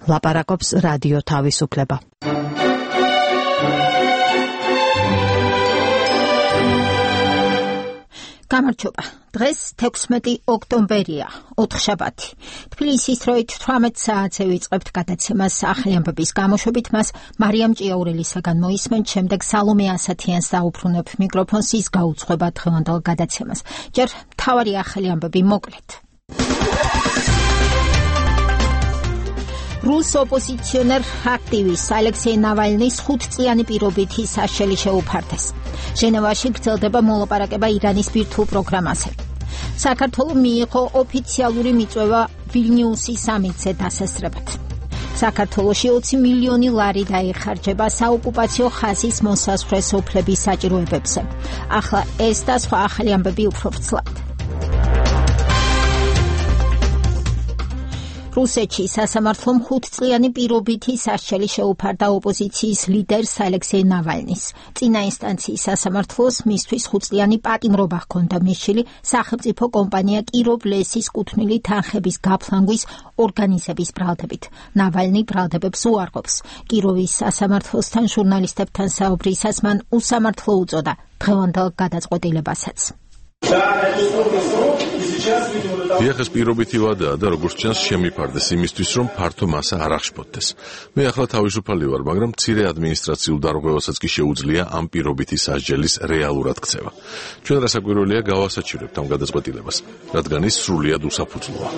ლაპარაკობს რადიო თავისუფლება. გამარჯობა. დღეს 16 ოქტომბერია, ოთხშაბათი. თბილისის დროით 18 საათზე ვიწყებთ გადაცემას ახალი ამბების გამოშვებით. მას მარიამ ჭიაურელისაგან მოისმენთ, შემდეგ სალომე ასათიანს დაუბრუნებ მიკროფონს, ის გაუძღვება დღევანდელ გადაცემას. ჯერ მთავარი ახალი ამბები მოკლედ. რუს ოპოზიციონერ აქტივისტ ალექსეი ნავალნის 5-წლიანი პირობითი საშელი შეუფარდეს. ჟენევაში გრძელდება მოლაპარაკება ირანის ბირთვულ პროგრამაზე. საქართველოს მიიღო ოფიციალური მიწვევა ვილნიუსის სამიტზე დასასწრებად. საქართველოში 20 მილიონი ლარი დაიხარჯება საოკუპაციო ხაზის მოსაზღვრე სოფლების საჭიროებებზე. ახლა ეს და სხვა ახალი ამბები უფრო ვრცლად. რუსეთში სასამართლომ 5-წლიანი პირობითი საშელი შეუფარდა ოპოზიციის ლიდერს ალექსეი ნავალნის. წინა ინსტანციის სასამართლოს მისთვის 5-წლიანი პატიმრობა ჰქონდა მისშილი სახელმწიფო კომპანია კიროვ-ლესის კუთვნილი თანხების გაფლანგვის ორგანიზების ბრალდებით. ნავალნი ბრალდებებს უარყოფს. კიროვის სასამართლოსთან ჟურნალისტებთან საუბრისას მან უსამართლო უწოდა დღევანდელ გადაწყვეტილებასაც. ეს პირობითი ვადაა და როგორც ჩანს შემიფარდეს იმისთვის, რომ ფართო მასა არ აღშფოთდეს. მე ახლა თავისუფალი ვარ, მაგრამ მცირე ადმინისტრაციულ დარღვევასაც კი შეუძლია ამ პირობითი სასჯელის რეალურად ქცევა. ჩვენ რასაკვირველია გავასაჩივრებთ ამ გადაწყვეტილებას, რადგან ის სრულიად უსაფუძვლოა.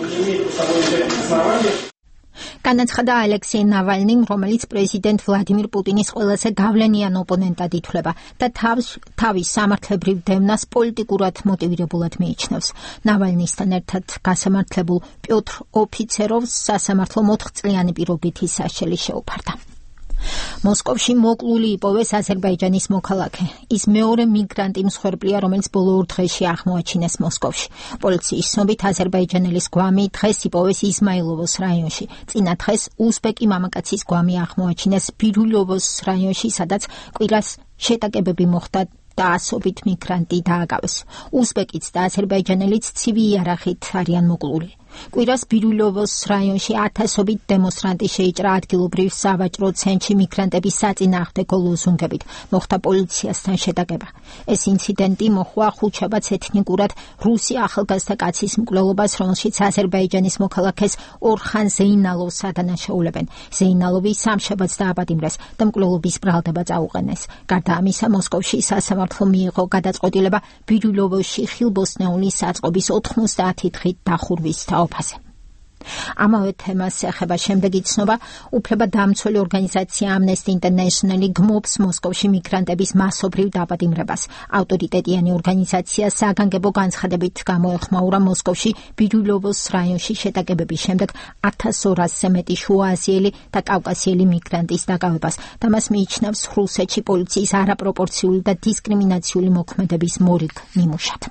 განაცხადა ალექსეი ნავალნიმ, რომელიც პრეზიდენტ ვლადიმირ პუტინის ყველაზე გავლენიან ოპონენტად ითვლება და თავის სამართლებრივ დევნას პოლიტიკურად მოტივირებულად მიიჩნევს. ნავალნისთან ერთად გასამართლებულ პიოტრ ოფიცეროვს სასამართლომ 4-წლიანი პირობითი სასჯელი შეუფარდა. მოსკოვში მოკლული იპოვეს აზერბაიჯანის მოქალაქე. ის მეორე მიგრანტი მსხვერპლია, რომელიც ბოლო 2 დღეში აღმოაჩინეს მოსკოვში. პოლიციის ცნობით აზერბაიჯანელის გვამი დღეს იპოვეს იზმაილოვოს რაიონში. წინა დღეს უზბეკი მამაკაცის გვამი აღმოაჩინეს ბირილოვოს რაიონში, სადაც კვირას შეტაკებები მოხდა და ასობით მიგრანტი დააგავეს. უზბეკიც და აზერბაიჯანელიც ცივი იარაღით არიან მოკლული. კვირას ბირილოვოს რაიონში 1000-ობით დემონსტრანტი შეიჭრა ადგილობრივ სავაჭრო ცენტრში მიგრანტების საწინააღმდეგო ლოზუნგებით. მოხდა პოლიციასთან შეტაკება. ეს ინციდენტი მოჰყვა ხუთშაბათს ეთნიკურად რუსი ახალგაზრდა კაცის მკვლელობას, რომელშიც აზერბაიჯანის მოქალაქეს ორხან ზეინალოვს ადანაშაულებენ. ზეინალოვი სამშაბათს დააპატიმრეს და მკვლელობის ბრალდება წაუყენეს. გარდა ამისა, მოსკოვში სასამართლომ მიიღო გადაწყვეტილება ბირილოვოში ხილბოსნაულის საწყობის 90 დღით დახურვის ოფაზე. ამავე თემას ეხება შემდეგი ცნობა. უფლებადამცველი ორგანიზაცია Amnesty International გმობს მოსკოვში მიგრანტების მასობრივ დაპატიმრებას. ავტორიტეტიანი ორგანიზაცია საგანგებო განცხადებით გამოეხმაურა მოსკოვში ბირილოვოს რაიონში შეტაკებების შემდეგ 1200-ზე მეტი შუააზიელი და კავკასიელი მიგრანტის დაკავებას და მას მიიჩნევს რუსეთში პოლიციის არაპროპორციული და დისკრიმინაციული მოქმედების მორიგ ნიმუშად.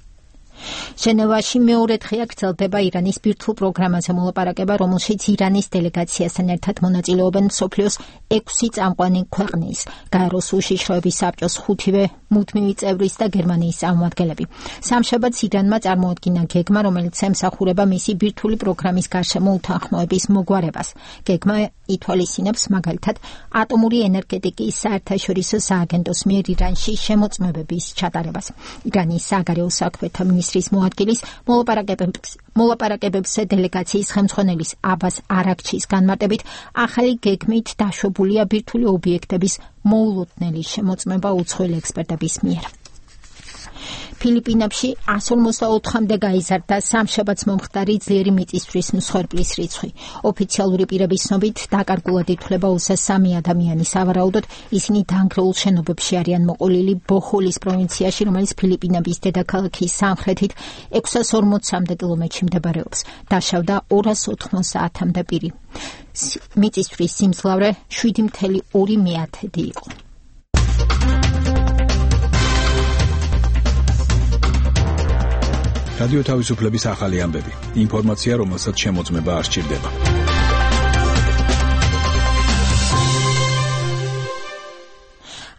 ჟენევაში მეორე დღეა გრძელდება ირანის ბირთვულ პროგრამაზე მოლაპარაკება, რომელშიც ირანის დელეგაციასთან ერთად მონაწილეობენ მსოფლიოს 6 წამყვანი ქვეყნის, გაეროს უშიშროების საბჭოს 5-ვე მუდმივი წევრის და გერმანიის წარმომადგენლები. სამშაბათს ირანმა წარმოადგინა გეგმა, რომელიც ემსახურება მისი ბირთვული პროგრამის გარშემო უთანხმოების მოგვარებას. გეგმა ითვალისწინებს მაგალითად ატომური ენერგეტიკის საერთაშორისო სააგენტოს მიერ ირანში შემოწმებების ჩატარებას. ირანის საგარეო საქმეთა მინისტრის მოადგილის მოლაპარაკებებზე დელეგაციის ხელმძღვანელის აბას არაქჩის განმარტებით, ახალი გეგმით დაშვებულია ბირთვული ობიექტების მოულოდნელი შემოწმება უცხოელი ექსპერტების მიერ. ფილიპინებში 154-მდე გაიზარდა სამშაბათს მომხდარი ძლიერი მიწისძვრის მსხვერპლის რიცხვი. ოფიციალური პირების ცნობით დაკარგულად ითვლება 23 ადამიანი. სავარაუდოდ ისინი დანგრეულ შენობებში არიან მოყოლილი ბოჰოლის პროვინციაში, რომელიც ფილიპინების დედაქალაქის სამხრეთით 640 კილომეტრში მდებარეობს. დაშავდა 290-მდე პირი. მიწისძვრის სიმძლავრე 7.2 იყო. რადიო თავისუფლების ახალი ამბები. ინფორმაცია, რომელსაც შემოწმება არ სჭირდება.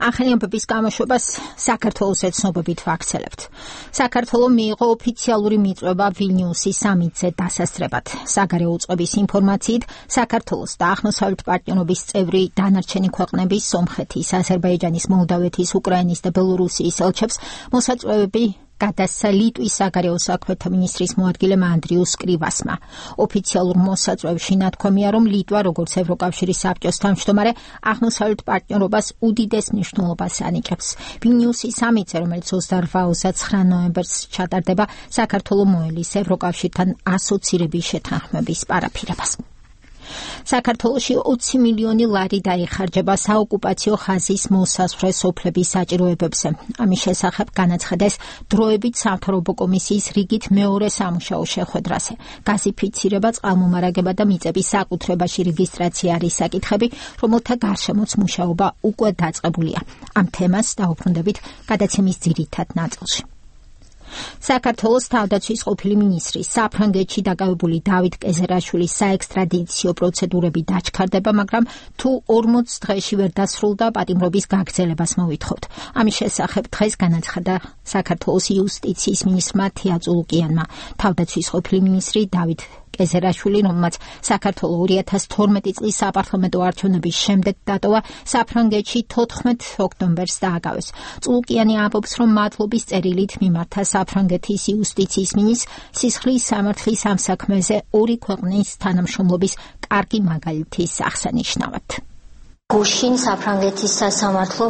ახალი ამბების გამოშვებას საქართველოს ეთნობებით ვაქცელებთ. საქართველოს მიიღო ოფიციალური მიწვევა ვილნიუსის სამიტზე დასასწრებად. საგარეო უწყების ინფორმაციით, საქართველოს და აღმოსავლეთ პარტნიორობის წევრი დანარჩენი ქვეყნების სომხეთის, აზერბაიჯანის, მოლდავეთის, უკრაინის და ბელორუსიის ელჩებს მოსაწვევები გადასცა ლიტვის საგარეო საქმეთა მინისტრის მოადგილემ ანდრიუს კრივასმა. ოფიციალურ მოსაწვევში ნათქვამია, რომ ლიტვა, როგორც ევროკავშირის საბჭოს თავმჯდომარე, აღმოსავლეთ პარტნიორობას უდიდეს მნიშვნელობას ანიჭებს. ვილნიუსის სამიტზე, რომელიც 28-29 ნოემბერს ჩატარდება, საქართველოს მოელის ევროკავშირთან ასოცირების შეთანხმების პარაფირებას. საქართველოში 20 მილიონი ლარი დაიხარჯება საოკუპაციო ხაზის მოსაზღვრე სოფლების საჭიროებებზე. ამის შესახებ განაცხადეს დროებით სამთავრობო კომისიის რიგით მეორე სამუშაო შეხვედრაზე. გაზიფიცირება, წყალმომარაგება და მიწების საკუთრებაში რეგისტრაცია არის საკითხები, რომელთა გარშემოც მუშაობა უკვე დაწყებულია. ამ თემას დავუბრუნდებით გადაცემის ძირითად ნაწილში. საქართველოს თავდაცვის ყოფილი მინისტრი საფრანგეთში დაკავებული დავით კეზერაშვილის საექსტრადიციო პროცედურები დაჩქარდება, მაგრამ თუ 40 დღეში ვერ დასრულდა, პატიმრობის გაგრძელებას მოვითხოვთ. ამის შესახებ დღეს განაცხადა საქართველოს იუსტიციის მინისტრმა თია წულუკიანმა. თავდაცვის ყოფილი მინისტრი დავით კეზერაშვილი, რომელმაც საქართველოს 2012 წლის საპარლამენტო არჩევნების შემდეგ დატოვა, საფრანგეთში 14 ოქტომბერს დააკავეს. წულუკიანი ამბობს, რომ მადლობის წერილით მიმართა საფრანგეთის იუსტიციის მინისტრს სისხლის სამართლის ამ საქმეზე ორი ქვეყნის თანამშრომლობის კარგი მაგალითის აღსანიშნავად. გუშინ საფრანგეთის სასამართლომ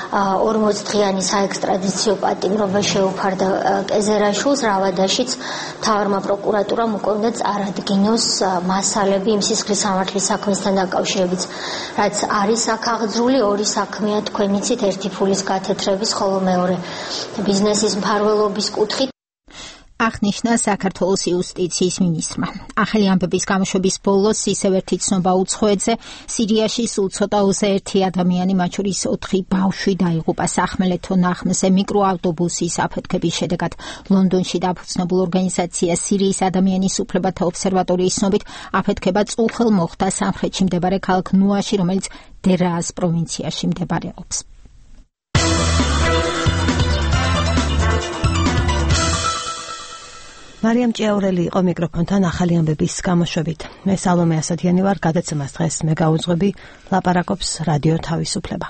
40 დღიანი საექსტრადიციო პატიმრობა შეუფარდა კეზერაშვილს, რავადაშიც მთავარმა პროკურატურამ უკვე უნდა წარადგინოს მასალები იმ სისხლის სამართლის საქმესთან დაკავშირებით, რაც არის აქ აღძრული. ორი საქმეა თქვენ იცით, ერთი ფულის გათეთრების, ხოლო მეორე ბიზნესის მფარველობის კუთხით. აღნიშნა საქართველოს იუსტიციის მინისტრმა. ახალი ამბების გამოშვების ბოლოს ისევ ერთი ცნობა უცხოეთზე, სირიაში სულ ცოტა 21 ადამიანი, მათ შორის 4 ბავშვი დაიღუპა სახმელეთო ნახმზე მიკროავტობუსის აფეთქების შედეგად. ლონდონში დაფუძნებულ ორგანიზაცია სირიის ადამიანის უფლებათა ობსერვატორიის ცნობით, აფეთქება წუხელ მოხდა სამხრეთში მდებარე ქალაქ ნუაში, რომელიც დერაას პროვინციაში მდებარეობს. მარიამ ჭიაურელი იყო მიკროფონთან ახალი ამბების გამოშვებით. მე სალომე ასათიანი ვარ, გადაცემას დღეს მე გავუძღვები, ლაპარაკობს რადიო თავისუფლება.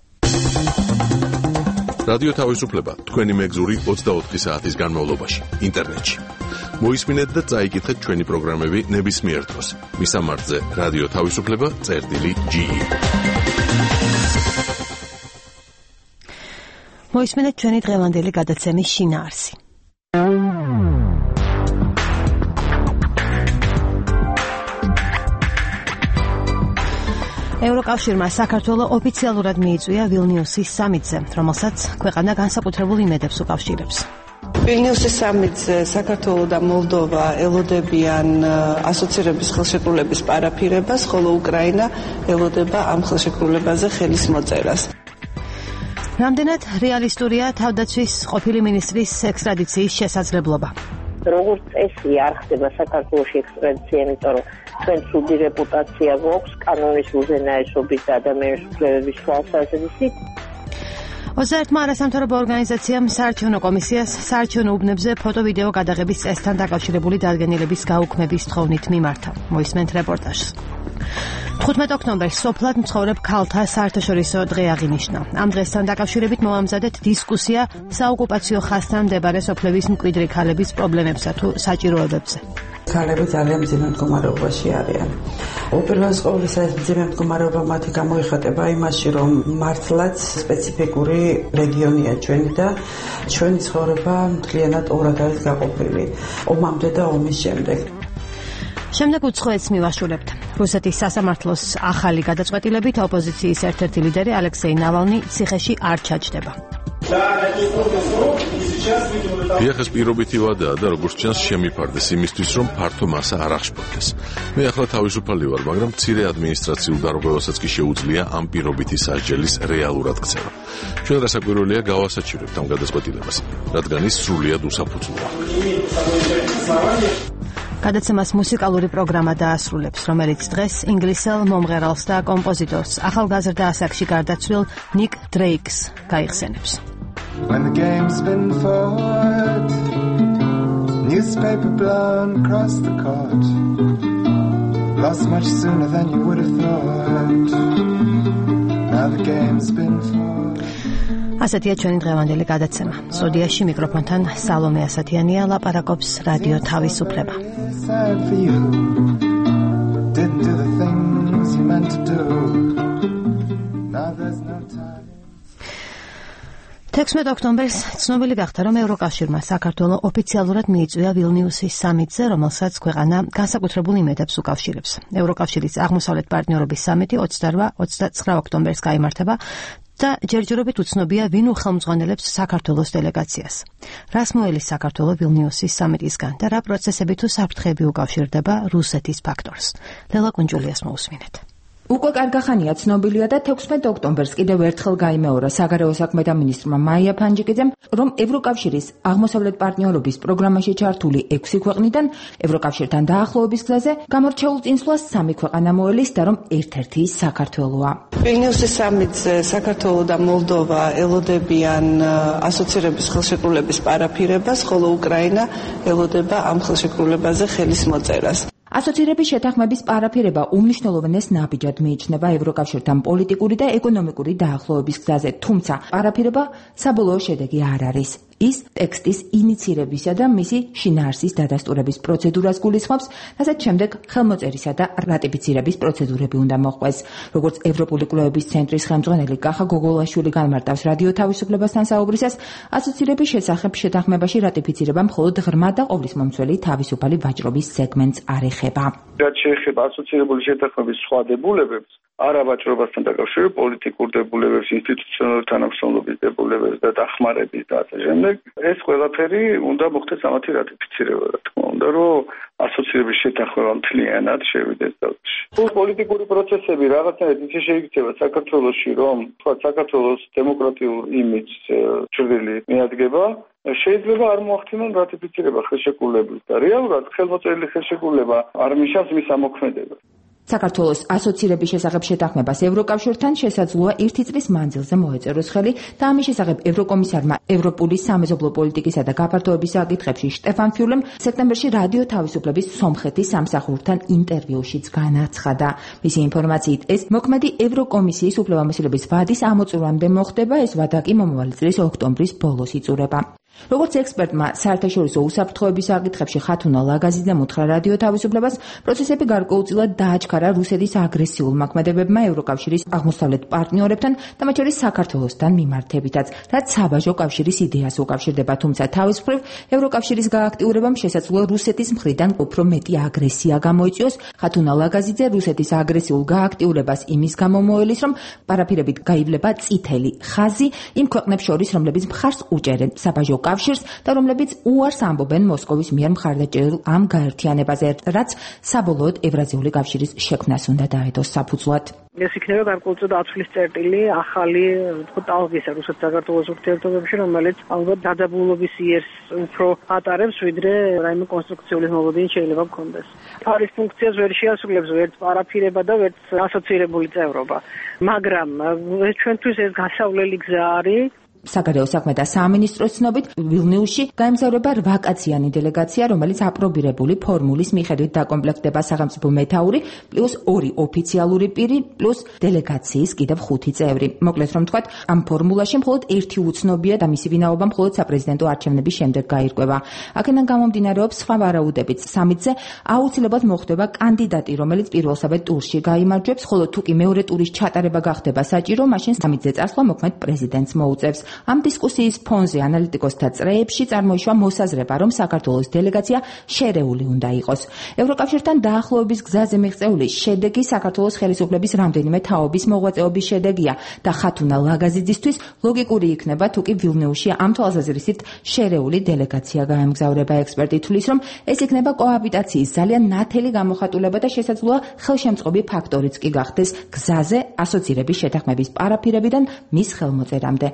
რადიო თავისუფლება, თქვენი მეგზური 24 საათის განმავლობაში, ინტერნეტში. მოისმინეთ და წაიკითხეთ ჩვენი პროგრამები ნებისმიერ დროს. მისამართზე რადიო თავისუფლება.ge. მოისმინეთ ჩვენი დღევანდელი გადაცემის შინაარსი. ევროკავშირმა საქართველოს ოფიციალურად მიიწვია ვილნიუსის სამიტზე, რომელსაც ქვეყანა განსაკუთრებულ იმედებს უკავშირებს. ვილნიუსის სამიტზე საქართველოს და მოლდოვა ელოდებიან ასოცირების ხელშეკრულების პარაფირებას, ხოლო უკრაინა ელოდება ამ ხელშეკრულებაზე ხელის მოწერას. რამდენად რეალისტურია თავდაცვის ყოფილი მინისტრის ექსტრადიციის შესაძლებლობა? როგორც წესი არ ხდება საქართველოში ექსტრადიცია, იმიტომ რომ ჩვენ ცუდი რეპუტაცია გვაქვს კანონის უზენაესობის და ადამიანის უფლებების თვალსაზრისით. 21-მა არასამთავრობო ორგანიზაციამ საარჩევნო კომისიას საარჩევნო უბნებზე ფოტო-ვიდეო გადაღების წესთან დაკავშირებული დადგენილების გაუქმების თხოვნით მიმართა. მოისმენთ რეპორტაჟს. 15 ოქტომბერს სოფლად მცხოვრებ ქალთა საერთაშორისო დღე აღინიშნა. ამ დღესთან დაკავშირებით მოვამზადეთ დისკუსია საოკუპაციო ხაზთან მდებარე სოფლების მკვიდრი ქალების პრობლემებსა თუ საჭიროებებზე. ქალები ძალიან მძიმე მდგომარეობაში არიან. უპირველეს ყოვლისა ეს მძიმე მდგომარეობა მათი გამოიხატება იმაში, რომ მართლაც სპეციფიკური რეგიონია ჩვენი და ჩვენი ცხოვრება მთლიანად ორად არის გაყოფილი. ომამდე და ომის შემდეგ. შემდეგ უცხოეთს მივაშურებთ. რუსეთის სასამართლოს ახალი გადაწყვეტილებით ოპოზიციის ერთ-ერთი ლიდერი ალექსეი ნავალნი ციხეში არ ჩაჯდება. დიახ, ეს პირობითი ვადაა და როგორც ჩანს შემიფარდეს იმისთვის, რომ ფართო მასა არ აღშფოთდეს. მე ახლა თავისუფალი ვარ, მაგრამ მცირე ადმინისტრაციულ დარღვევასაც კი შეუძლია ამ პირობითი სასჯელის რეალურად ქცევა. ჩვენ რასაკვირველია გავასაჩივრებთ ამ გადაწყვეტილებას, რადგან ის სრულიად უსაფუძვლოა. გადაცემას მუსიკალური პროგრამა დაასრულებს, რომელიც დღეს ინგლისელ მომღერალს და კომპოზიტორს ახალგაზრდა ასაკში გარდაცვლილ ნიკ დრეიკს გაიხსენებს. When the game's been fought, newspaper blown across the court, lost much sooner than you would have thought. Now the game's been fought. ასეთია ჩვენი დღევანდელი გადაცემა. სტუდიაში მიკროფონთან სალომე ასათიანია, ლაპარაკობს რადიო თავისუფლება. 16 ოქტომბერს ცნობილი გახდა, რომ ევროკავშირმა საქართველოს ოფიციალურად მიიწვია ვილნიუსის სამიტზე, რომელსაც ქვეყანა განსაკუთრებულ იმედებს უკავშირებს. ევროკავშირის აღმოსავლეთ პარტნიორობის სამიტი 28-29 ოქტომბერს გაიმართება და ჯერჯერობით უცნობია, ვინ უხელმძღვანელებს საქართველოს დელეგაციას. რას მოელის საქართველოს ვილნიუსის სამიტისგან და რა პროცესები თუ საფრთხეები უკავშირდება რუსეთის ფაქტორს. ლელა კუნჯულიას მოусმინეთ. უკვე კარგახანია ცნობილია და 16 ოქტომბერს კიდევ ერთხელ გაიმეორა საგარეო საქმეთა მინისტრმა მაია ფანჯიკიძემ, რომ ევროკავშირის აღმოსავლეთ პარტნიორობის პროგრამაში ჩართული 6 ქვეყნიდან ევროკავშირთან დაახლოების გზაზე გამორჩეულ წინსვლას 3 ქვეყანა მოელის და რომ ერთ-ერთი ის საქართველოა. ვილნიუსის სამიტზე საქართველო და მოლდოვა ელოდებიან ასოცირების ხელშეკრულების პარაფირებას, ხოლო უკრაინა ელოდება ამ ხელშეკრულებაზე ხელის მოწერას. ასოცირების შეთანხმების პარაფირება უმნიშვნელოვანეს ნაბიჯად მიიჩნევა ევროკავშირთან პოლიტიკური და ეკონომიკური დაახლოების გზაზე, თუმცა პარაფირება საბოლოო შედეგი არ არის. ის ტექსტის ინიცირებისა და მისი შინაარსის დადასტურების პროცედურას გულისხმობს, რასაც შემდეგ ხელმოწერისა და რატიფიცირების პროცედურები უნდა მოჰყვეს. როგორც ევროპული კვლევების ცენტრის ხელმძღვანელი კახა გოგოლაშვილი განმარტავს რადიო თავისუფლებასთან საუბრისას, ასოცირების შესახებ შეთანხმებაში რატიფიცირება მხოლოდ ღრმა და ყოვლისმომცველი თავისუფალი ვაჭრობის სეგმენტს არ ეხება. რაც შეეხება ასოცირებული შეთანხმების სხვა დებულებებს, არა ვაჭრობასთან დაკავშირებულ პოლიტიკურ დებულებებს, ინსტიტუციონალური თანამშრომლობის დებულებებს და დახმარების და ასე შემდეგ, ეს ყველაფერი უნდა მოხდეს ამათი რატიფიცირება, რა თქმა უნდა, რომ ასოცირების შეთანხმება მთლიანად შევიდეს ძალში. პოლიტიკური პროცესები რაღაცნაირად ისე შეიქცევა საქართველოში, რომ თქვა საქართველოს დემოკრატიულ იმიჯს ჭრილი მიადგება, შეიძლება არ მოახდინონ რატიფიცირება ხელშეკრულების და რეალურად ხელმოწერილი ხელშეკრულება არ ნიშნავს მის ამოქმედებას. საქართველოს ასოცირების შესახებ შეთანხმებას ევროკავშირთან შესაძლოა 1 წლის მანძილზე მოეწეროს ხელი და ამის შესახებ ევროკომისარმა ევროპული სამეზობლო პოლიტიკისა და გაფართოების საკითხებში შტეფან ფიულემ სექტემბერში რადიო თავისუფლების სომხეთის სამსახურთან ინტერვიუშიც განაცხადა. მისი ინფორმაციით, ეს მოქმედი ევროკომისიის უფლებამოსილების ვადის ამოწურვამდე მოხდება, ეს ვადა კი მომავალი წლის ოქტომბრის ბოლოს იწურება. როგორც ექსპერტმა საერთაშორისო უსაფრთხოების საკითხებში ხათუნა ლაგაზიძემ უთხრა რადიო თავისუფლებას, პროცესები გარკვეულწილად დააჩქარა რუსეთის აგრესიულ მოქმედებებმა ევროკავშირის აღმოსავლეთ პარტნიორებთან და მათ შორის საქართველოსთან მიმართებითაც, რაც საბაჟო კავშირის იდეას უკავშირდება, თუმცა თავის მხრივ ევროკავშირის გააქტიურებამ შესაძლოა რუსეთის მხრიდან უფრო მეტი აგრესია გამოიწვიოს. ხათუნა ლაგაზიძე რუსეთის აგრესიულ გააქტიურებას იმის გამო მოელის, რომ პარაფირებით გაივლება წითელი ხაზი იმ ქვეყნებს შორის, რომლებიც მხარს უჭერენ საბაჟო კავშირს და რომლებიც უარს ამბობენ მოსკოვის მიერ მხარდაჭერილ ამ გაერთიანებაზე, რაც საბოლოოდ ევრაზიული კავშირის შექმნას უნდა დაედოს საფუძვლად. ეს იქნება გარკვეულწილად ათვლის წერტილი ახალი ტალღისა რუსეთ-საქართველოს ურთიერთობებში, რომელიც ალბათ დაძაბულობის იერს უფრო ატარებს, ვიდრე რაიმე კონსტრუქციული მოლოდინი შეიძლება გქონდეს. თავის ფუნქციას ვერ შეასრულებს ვერც პარაფირება და ვერც ასოცირებული წევრობა, მაგრამ ჩვენთვის ეს გასავლელი გზა არის. საგარეო საქმეთა სამინისტროს ცნობით, ვილნიუსში გაემგზავრება 8-კაციანი დელეგაცია, რომელიც აპრობირებული ფორმულის მიხედვით დაკომპლექტდება სახელმწიფო მეთაური, პლუს 2 ოფიციალური პირი, პლუს დელეგაციის კიდევ 5 წევრი. მოკლედ რომ ვთქვათ, ამ ფორმულაში მხოლოდ ერთი უცნობია და მისი ვინაობა მხოლოდ საპრეზიდენტო არჩევნების შემდეგ გაირკვევა. აქედან გამომდინარეობს სხვა ვარაუდებით. სამიტზე აუცილებლად მოხდება კანდიდატი, რომელიც პირველსავე ტურში გაიმარჯვებს, ხოლო თუ კი მეორე ტურის ჩატარება გახდება საჭირო, მაშინ სამიტზე წასვლა მოქმედ პრეზიდენტს მოუწევს. ამ დისკუსიის ფონზე ანალიტიკოსთა წრეებში წარმოიშვა მოსაზრება, რომ საქართველოს დელეგაცია შერეული უნდა იყოს. ევროკავშირთან დაახლოების გზაზე მიღწეული შედეგი საქართველოს ხელისუფლების რამდენიმე თაობის მოღვაწეობის შედეგია და ხათუნა ლაგაზიძისთვის ლოგიკური იქნება, თუ კი ვილნიუსში ამ თვალსაზრისით შერეული დელეგაცია გაემგზავრება. ექსპერტი თვლის, რომ ეს იქნება კოაბიტაციის ძალიან ნათელი გამოხატულება და შესაძლოა ხელშემწყობი ფაქტორიც კი გახდეს გზაზე ასოცირების შეთანხმების პარაფირებიდან მის ხელმოწერამდე, მაგრამ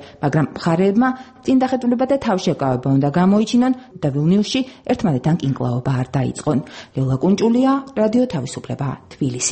მხარეებმა წინ დახეტულება და თავშეკავება უნდა გამოიჩინონ და ვილნიუსში ერთმანეთთან კინკლაობა არ დაიწყონ. ლელა კუნჭულია, რადიო თავისუფლება, თბილისი.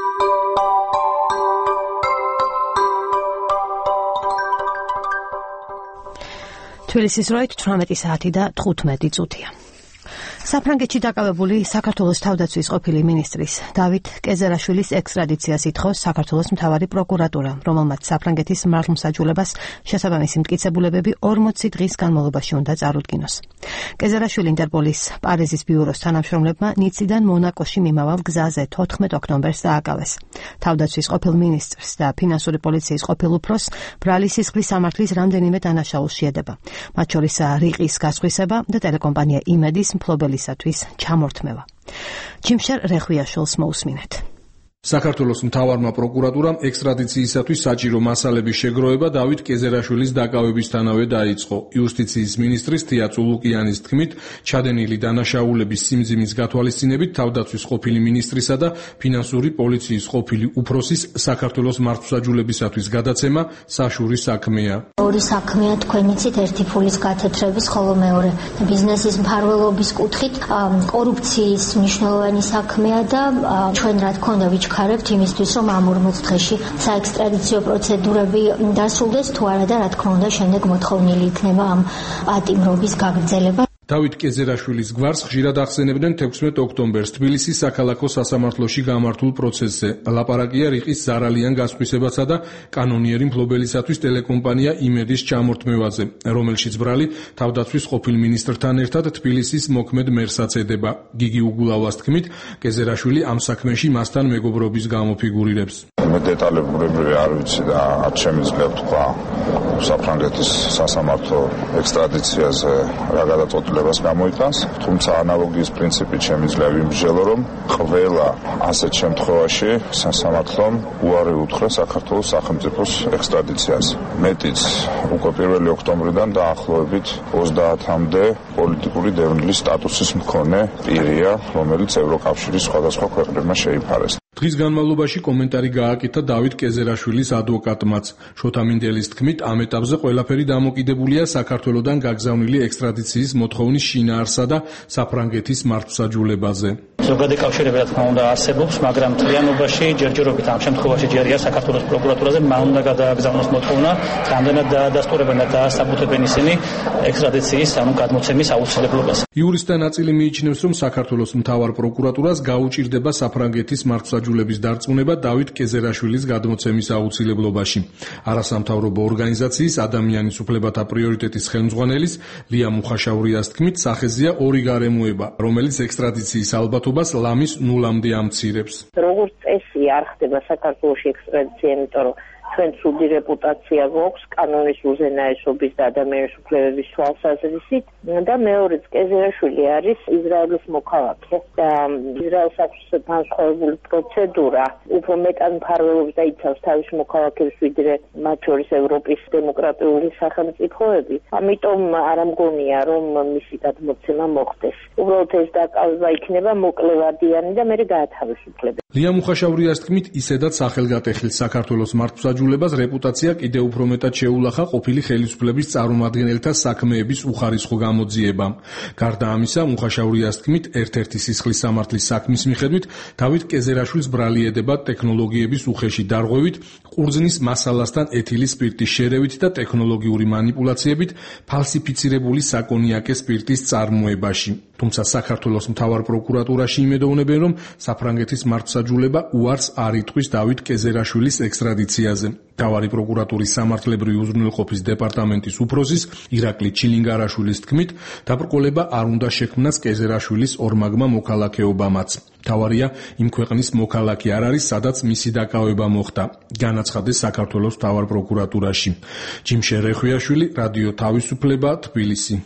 თბილისის დროით 18 საათი და 15 წუთია. საფრანგეთში დაკავებული საქართველოს თავდაცვის ყოფილი მინისტრის დავით კეზერაშვილის ექსტრადიციას ითხოვს საქართველოს მთავარი პროკურატურა, რომელმაც საფრანგეთის მართლმსაჯულებას შესაბამისი მტკიცებულებები 40 დღის განმავლობაში უნდა წარუდგინოს. კეზერაშვილი ინტერპოლის პარიზის ბიუროს თანამშრომლებმა ნიციდან მონაკოში მიმავალ გზაზე 14 ოქტომბერს დააკავეს. თავდაცვის ყოფილ მინისტრს და ფინანსური პოლიციის ყოფილ უფროსს ბრალი სისხლის სამართლის რამდენიმე დანაშაულს შეედება. მათ შორისაა რიყის გასხვისება და ტელეკომპანია იმედის მფლობელისათვის ჩამორთმევა. ჯიმშერ რეხვიაშვილს მოусმინეთ. საქართველოს მთავარმა პროკურატურამ ექსტრადიციისათვის საჭირო მასალების შეგროვება დავით კეზერაშვილის დაკავებისთანავე დაიწყო. იუსტიციის მინისტრის თია წულუკიანის თქმით, ჩადენილი დანაშაულების სიმძიმის გათვალისწინებით თავდაცვის ყოფილი მინისტრისა და ფინანსური პოლიციის ყოფილი უფროსის საქართველოს მართლმსაჯულებისათვის გადაცემა საშური საქმეა. ორი საქმეა თქვენ იცით, ერთი ფულის გათეთრების, ხოლო მეორე ბიზნესის მფარველობის კუთხით კორუფციის მნიშვნელოვანი საქმეა და ჩვენ რა თქმა უნდა ვიჩქარებთ იმისთვის, რომ ამ 40 დღეში საექსტრადიციო პროცედურები დასრულდეს თუ არა და რა თქმა უნდა შემდეგ მოთხოვნილი იქნება ამ პატიმრობის გაგრძელება. დავით კეზერაშვილის გვარს ხშირად ახსენებდნენ 16 ოქტომბერს თბილისის საქალაქო სასამართლოში გამართულ პროცესზე. ლაპარაკია რიყის ზარალიან გასხვისებასა და კანონიერი მფლობელისათვის ტელეკომპანია იმედის ჩამორთმევაზე, რომელშიც ბრალი თავდაცვის ყოფილ მინისტრთან ერთად თბილისის მოქმედ მერსაც ედება. გიგი უგულავას თქმით, კეზერაშვილი ამ საქმეში მასთან მეგობრობის გამო ფიგურირებს. მე დეტალებურები არ ვიცი და არ შემიძლია თქვა საფრანგეთის სასამართლო ექსტრადიციაზე რა გადაწყვეტილებას გამოიტანს, თუმცა ანალოგიის პრინციპით შემიძლია ვიმსჯელო, რომ ყველა ასეთ შემთხვევაში სასამართლომ უარი უთხრა საქართველოს სახელმწიფოს ექსტრადიციას. მეტიც უკვე 1 ოქტომბრიდან დაახლოებით 30-მდე პოლიტიკური დევნილის სტატუსის მქონე პირია, რომელიც ევროკავშირის სხვადასხვა ქვეყნებმა შეიფარეს. დღის განმავლობაში კომენტარი გააკეთა დავით კეზერაშვილის ადვოკატმაც. შოთა მინდელის თქმით, ამ ეტაპზე ყველაფერი დამოკიდებულია საქართველოსთან გაგზავნილი ექსტრადიციის მოთხოვნის შინაარსსა და საფრანგეთის მართლმსაჯულებაზე. ზოგადი კავშირები რა თქმა უნდა არსებობს, მაგრამ მთლიანობაში ჯერჯერობით ამ შემთხვევაში ჯერია საქართველოს პროკურატურაზე მან უნდა გადააგზავნოს მოთხოვნა, რამდენად დაადასტურებენ და დაასაბუთებენ ისინი ექსტრადიციის გადმოცემის აუცილებლობას. იურისტთა ნაწილი მიიჩნევს, რომ საქართველოს მთავარ პროკურატურას გაუჭირდება საფრანგეთის მართლმსაჯულების დარწმუნება დავით კეზერაშვილის გადმოცემის აუცილებლობაში. არასამთავრობო ორგანიზაციის ადამიანის უფლებათა პრიორიტეტის ხელმძღვანელის ლია მუხაშაურიას თქმით, სახეზეა ორი გარემოება, რომელიც ექსტრადიციის ალბათობას ლამის ნულამდე ამცირებს. როგორც წესი არ ხდება საქართველოში ექსტრადიცია, იმიტომ რომ ჩვენ ცუდი რეპუტაცია გვაქვს კანონის უზენაესობის და ადამიანის უფლებების თვალსაზრისით და მეორეც კეზერაშვილი არის ისრაელის მოქალაქე და ისრაელს აქვს განსხვავებული პროცედურა, უფრო მეტად მფარველობს და იცავს თავის მოქალაქეებს ვიდრე მათ შორის ევროპის დემოკრატიული სახელმწიფოები. ამიტომ არ ამგონია რომ მისი გადმოცემა მოხდეს. უბრალოდ ეს დაკავება იქნება მოკლევადიანი და მე გაათავისუფლება. ლია მუხაშაურიას თქმით, ისედაც სახელგატეხილ საქართველოს მართლმსაჯულებას რეპუტაცია კიდევ უფრო მეტად შეულახა ყოფილი ხელისუფლების წარმომადგენელთა საქმეების უხარისხო გამოძიებამ. გარდა ამისა, მუხაშაურიას თქმით, ერთ-ერთი სისხლის სამართლის საქმის მიხედვით დავით კეზერაშვილს ბრალი ედება ტექნოლოგიების უხეში დარღვევით, ყურძნის მასალასთან ეთილის სპირტის შერევით და ტექნოლოგიური манипуляციებით ფალსიფიცირებული საკონიაკე სპირტის წარმოებაში. თუმცა საქართველოს მთავარ პროკურატურაში იმედოვნებენ, რომ საფრანგეთის მართლმსაჯულება უარს არ იტყვის დავით კეზერაშვილის ექსტრადიციაზე. მთავარი პროკურატურის სამართლებრივი უზრუნველყოფის დეპარტამენტის უფროსის ირაკლი ჩილინგარაშვილის თქმით, დაბრკოლება არ უნდა შექმნას კეზერაშვილის ორმაგმა მოქალაქეობამაც. მთავარია იმ ქვეყნის მოქალაქე არ არის, სადაც მისი დაკავება მოხდა. განაცხადეს საქართველოს მთავარ პროკურატურაში. ჯიმშერ რეხვიაშვილი, რადიო თავისუფლება, თბილისი.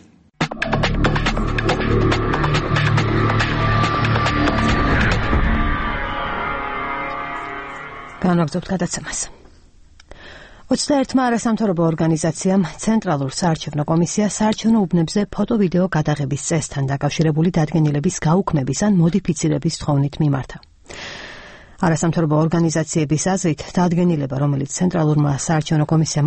განვაგრძობთ გადაცემას. 21-მა არასამთავრობო ორგანიზაციამ ცენტრალურ საარჩევნო კომისიას საარჩევნო უბნებზე ფოტო-ვიდეო გადაღების წესთან დაკავშირებული დადგენილების გაუქმების ან მოდიფიცირების თხოვნით მიმართა. არასამთავრობო ორგანიზაციების აზრით, დადგენილება, რომელიც ცენტრალურმა საარჩევნო კომისიამ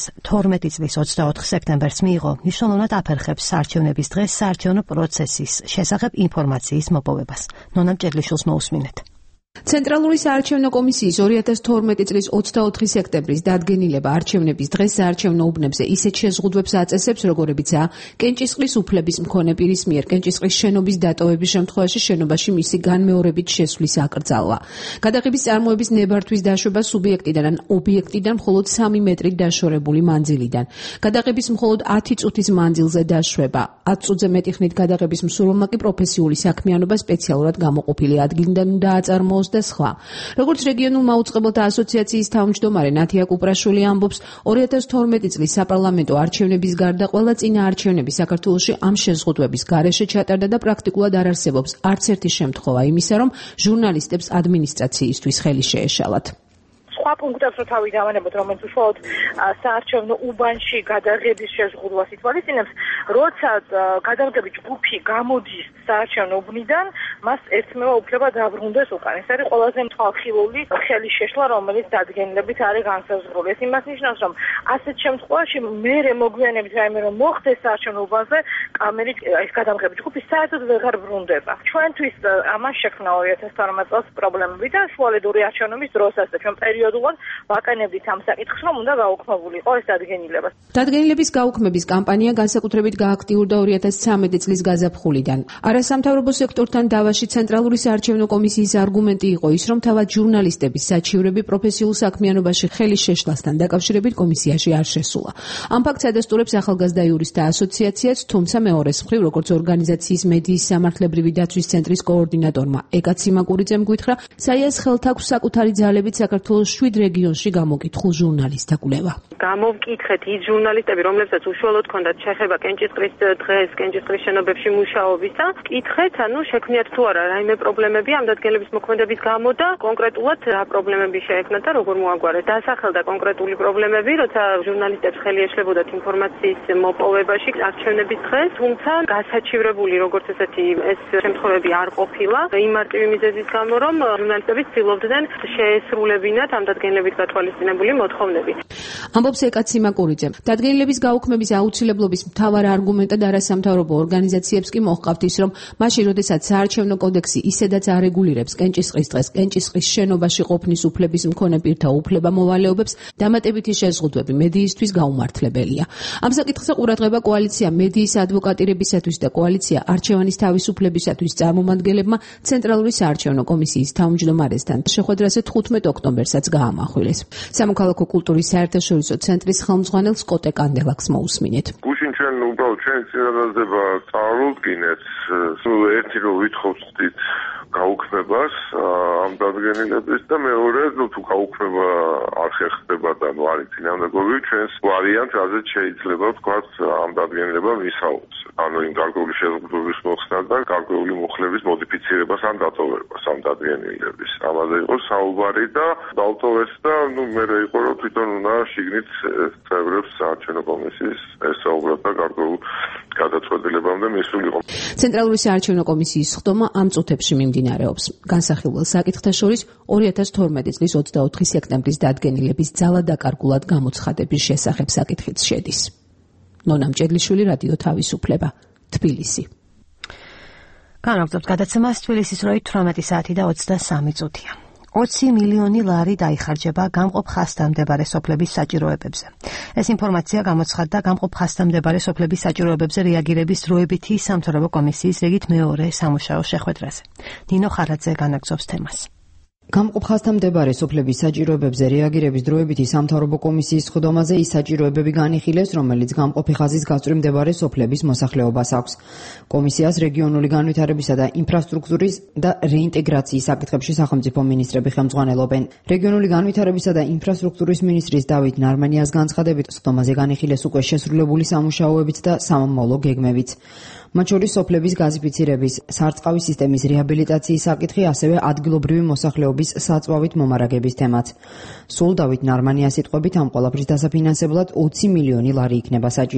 2012 წლის 24 სექტემბერს მიიღო, მნიშვნელოვნად აფერხებს საარჩევნების დღეს საარჩევნო პროცესის შესახებ ინფორმაციის მოპოვებას. ნონა მჭედლიშვილს მოусმინეთ. ცენტრალური საარჩევნო კომისიის 2012 წლის 24 სექტემბრის დადგენილება არჩევნების დღეს საარჩევნო უბნებზე ისეთ შეზღუდვებს აწესებს, როგორებიცაა კენჭისყრის უფლების მქონე პირის მიერ კენჭისყრის შენობის დატოვების შემთხვევაში შენობაში მისი განმეორებით შესვლის აკრძალვა. გადაღების წარმოების ნებართვის დაშვება სუბიექტიდან ან ობიექტიდან მხოლოდ 3 მეტრით დაშორებული მანძილიდან. გადაღების მხოლოდ 10 წუთის მანძილზე დაშვება. 10 წუთზე მეტი ხნით გადაღების მსურველმა კი პროფესიული საქმიანობა სპეციალურად გამოყოფილი ადგილიდან უნდა აწარმოოს და სხვა. როგორც რეგიონულ მაუწყებელთა ასოციაციის თავმჯდომარე ნათია კუპრაშვილი ამბობს, 2012 წლის საპარლამენტო არჩევნების გარდა ყველა წინა არჩევნები საქართველოში ამ შეზღუდვების გარეშე ჩატარდა და პრაქტიკულად არ არსებობს არც ერთი შემთხვევა იმისა, რომ ჟურნალისტებს ადმინისტრაციისთვის ხელი შეეშალათ. სხვა პუნქტებს რო თავი დავანებოთ, რომელიც უშუალოდ საარჩევნო უბანში გადაღების შეზღუდვას ითვალისწინებს, როცა გადაღების ჯგუფი გამოდის საარჩევნო უბნიდან, მას ერთმევა უფლება დაბრუნდეს უკან. ეს არის ყველაზე მთვალხილული ხელის შეშლა, რომელიც დადგენილებით არის განსაზღვრული. ეს იმას ნიშნავს, რომ ასეთ შემთხვევაში მერე მოგვიანებით რაიმე რომ მოხდეს საარჩევნო უბანზე, კამერით ეს გადაღების ჯგუფი საერთოდ ვეღარ ბრუნდება. ჩვენთვის ამას შექმნა 2012 წელს პრობლემები და შუალედური არჩევნების დროსაც და ჩვენ პერიოდულად ვაკანებდით ამ საკითხს, რომ უნდა გაუქმებულიყო ეს დადგენილება. დადგენილების გაუქმების კამპანია განსაკუთრებით გააქტიურდა 2013 წლის გაზაფხულიდან. არასამთავრობო სექტორთან დავაში ცენტრალური საარჩევნო კომისიის არგუმენტი იყო ის, რომ თავად ჟურნალისტების საჩივრები პროფესიულ საქმიანობაში ხელის შეშლასთან დაკავშირებით კომისიაში არ შესულა. ამ ფაქტს ადასტურებს ახალგაზრდა იურისტთა ასოციაციაც, თუმცა მეორეს მხრივ, როგორც ორგანიზაციის მედიის სამართლებრივი დაცვის ცენტრის координаტორმა ეკა ციმაკურიძემ გვითხრა, საიას ხელთ აქვს საკუთარი ძალებით საქართველოს 7 რეგიონში გამოკითხულ ჟურნალისტთა კვლევა. გამოვკითხეთ ის ჟურნალისტები, რომლებსაც უშუალოდ ჰქონდათ შეხება კენჭისყრის დღეს, კენჭისყრის შენობებში მუშაობისა, კითხეთ, შექმნიათ თუ არა რაიმე პრობლემები ამ დადგენილების მოქმედების გამო და კონკრეტულად რა პრობლემები შეექმნათ და როგორ მოაგვარეთ. დასახელდა კონკრეტული პრობლემები, როცა ჟურნალისტებს ხელი ეშლებოდათ ინფორმაციის მოპოვებაში არჩევნების დღეს, თუმცა გასაჩივრებული როგორც ესეთი ეს შემთხვევები არ ყოფილა იმ მარტივი მიზეზის გამო, რომ ჟურნალისტები ცდილობდნენ შეესრულებინათ ამ დადგენილებით გათვალისწინებული მოთხოვნები. ამბობს ეკა ციმაკურიძე. დადგენილების გაუქმების აუცილებლობის მთავარ არგუმენტად არასამთავრობო ორგანიზაციებს კი მოჰყავთ ის, რომ მაშინ, როდესაც საარჩევნო კოდექსი ისედაც არეგულირებს კენჭისყრის დღეს კენჭისყრის შენობაში ყოფნის უფლების მქონე პირთა უფლებამოვალეობებს, დამატებითი შეზღუდვები მედიისთვის გაუმართლებელია. ამ საკითხზე ყურადღება კოალიცია მედიის ადვოკატირებისათვის და კოალიცია არჩევანის თავისუფლებისათვის წარმომადგენლებმა ცენტრალური საარჩევნო კომისიის თავმჯდომარესთან შეხვედრაზე 15 ოქტომბერსაც გაამახვილეს. სამოქალაქო კულტურის საერთაშორისო ცენტრის ხელმძღვანელს კოტე კანდელაკს მოусმინეთ. გუშინ ჩვენ უბრალოდ ჩვენი წინადადება წარუდგინეთ, ერთი რომ ვითხოვთ გაუქმებას ამ დადგენილების და მეორე თუ გაუქმება არ ხერხდება და არის წინამდებობი, ჩვენს ვარიანტს რაზეც შეიძლება ვთქვათ ამ დადგენილება მისაუბროს. ანუ იმ გარკვეული შეზღუდვების მოხსნა და გარკვეული მუხლების მოდიფიცირებას ან დატოვებას ამ დადგენილების. ამაზე იყო საუბარი და დავტოვეს და მე იყო რომ თვითონ უნდა შიგნით წევრებს საარჩევნო კომისიის ესაუბრათ და გარკვეულ გადაწყვეტილებამდე მისულიყო. ცენტრალური საარჩევნო კომისიის ხდომა ამ წუთებში მიმდინარეობს. განსახილველ საკითხთა შორის 2012 წლის 24 სექტემბრის დადგენილების ძალადაკარგულად გამოცხადების შესახებ საკითხიც შედის. ნონა მჭედლიშვილი, რადიო თავისუფლება, თბილისი. განაგრძობთ გადაცემას თბილისის როით 18 საათი და 23 წუთია. 20 მილიონი ლარი დაიხარჯება გამყოფ ხაზთან მდებარე სოფლების საჭიროებებზე. ეს ინფორმაცია გამოცხადდა გამყოფ ხაზთან მდებარე სოფლების საჭიროებებზე რეაგირების დროებითი სამთავრობო კომისიის რიგით მეორე სამუშაო შეხვედრაზე. ნინო ხარაძე განაგრძობს თემას. გამყოფ ხაზთან მდებარე სოფლების საჭიროებებზე რეაგირების დროებითი სამთავრობო კომისიის ხდომაზე ის საჭიროებები განიხილეს, რომელიც გამყოფი ხაზის გასწვრივ მდებარე სოფლების მოსახლეობას აქვს. კომისიას რეგიონული განვითარებისა და ინფრასტრუქტურის და რეინტეგრაციის საკითხებში სახელმწიფო მინისტრები ხელმძღვანელობენ. რეგიონული განვითარებისა და ინფრასტრუქტურის მინისტრის დავით ნარმანიას განცხადებით, ხდომაზე განიხილეს უკვე შესრულებული სამუშაოებიც და სამომავლო გეგმებიც. მათ შორის სოფლების გაზიფიცირების, სარწყავი სისტემის რეაბილიტაციის საკითხი, ასევე ადგილობრივი მოსახლეობის საწვავით მომარაგების თემაც. სულ დავით ნარმანიას სიტყვებით ამ ყველაფრის დასაფინანსებლად 20 მილიონი ლარი იქნება საჭირო.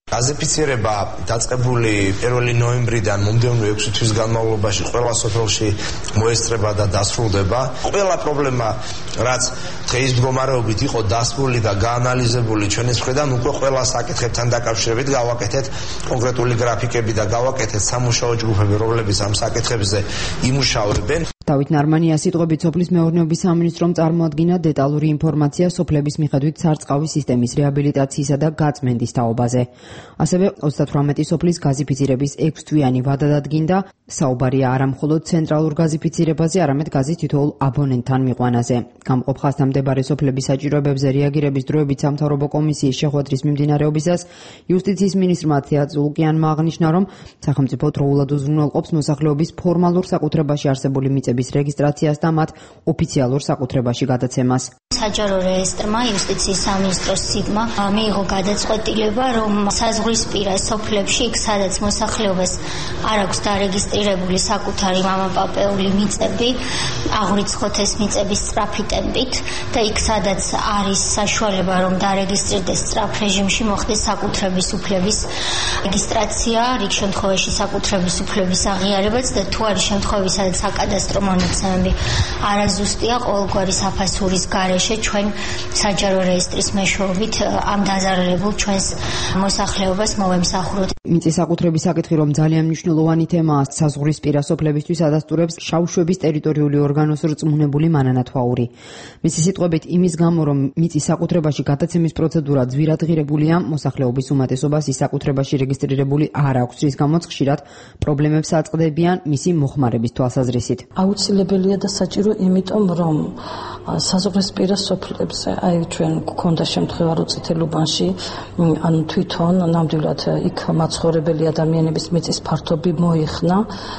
გაზიფიცირება დაწყებული 1 ნოემბრიდან მომდევნო 6 თვის განმავლობაში ყველა სოფელში მოესწრება და დასრულდება. ყველა პრობლემა, რაც დღეის მდგომარეობით იყო დასრულებული და გაანალიზებული ჩვენის მხრიდან, უკვე ყველა საკითხებთან დაკავშირებით გავაკეთეთ კონკრეტული გრაფიკები და გავაკეთეთ სამუშაო ჯგუფები, რომლებიც ამ საკითხებზე იმუშავებენ. დავით ნარმანია სიტყვებით სოფლის მეურნეობის სამინისტრომ წარმოადგინა დეტალური ინფორმაცია სოფლების მიხედვით სარწყავი სისტემის რეაბილიტაციისა და გაწმენდის თაობაზე. ასევე 38 სოფლის გაზიფიცირების 6 თვიანი ვადა დადგინდა. საუბარია არა მხოლოდ ცენტრალურ გაზიფიცირებაზე, არამედ გაზის თითოეულ აბონენტთან მიყვანაზე. გამყოფ ხაზთან მდებარე სოფლების საჭიროებებზე რეაგირების დროებით სამთავრობო კომისიის შეხვედრის მიმდინარეობისას იუსტიციის მინისტრმა თეა ზულუკიანმა აღნიშნა, რომ სახელმწიფო დროულად უზრუნველყოფს მოსახლეობის ფორმალურ საკუთრებაში არსებული მიწების რეგისტრაციას და მათ ოფიციალურ საკუთრებაში გადაცემას. საჯარო რეესტრმა იუსტიციის სამინისტროს სიგმა მიიღო გადაწყვეტილება, რომ საზღვრისპირა სოფლებში, იქ სადაც მოსახლეობას არ აქვს დარეგისტრირებული საკუთარი მამაპაპეული მიწები, აღვრიცხოთ ეს მიწების სწრაფი ტემპით და იქ სადაც არის საშუალება, რომ დარეგისტრირდეს სწრაფ რეჟიმში, მოხდეს საკუთრების უფლების რეგისტრაცია, რიგ შემთხვევაში საკუთრების უფლების აღიარებაც და თუ არის შემთხვევები, სადაც საკადასტრო მონაცემები არაზუსტია, ყოველგვარი საფასურის გარეშე ჩვენ საჯარო რეესტრის მეშვეობით ამ დაზარალებულ ჩვენს მოსახლეობას მოვემსახუროთ. მიწის საკუთრების საკითხი, რომ ძალიან მნიშვნელოვანი თემაა საზღვრისპირა სოფლებისთვის, ადასტურებს შავშვების ტერიტორიული ორგანოს რწმუნებული მანანა თვაური. მისი სიტყვებით, იმის გამო, რომ მიწის საკუთრებაში გადაცემის პროცედურა ძვირად ღირებულია, მოსახლეობის უმეტესობას ის საკუთრებაში რეგისტრირებული არ აქვს, რის გამოც ხშირად პრობლემებს აწყდებიან მისი მოხმარების თვალსაზრისით. აუცილებელია და საჭირო, იმიტომ რომ საზღვრისპირა სოფლებზე, აი ჩვენ გვქონდა შემთხვევა, რომ წითელ უბანში ანუ თვითონ ნამდვილად იქ მაცხოვრებელი ადამიანების მიწის ფართობი მოიხსნა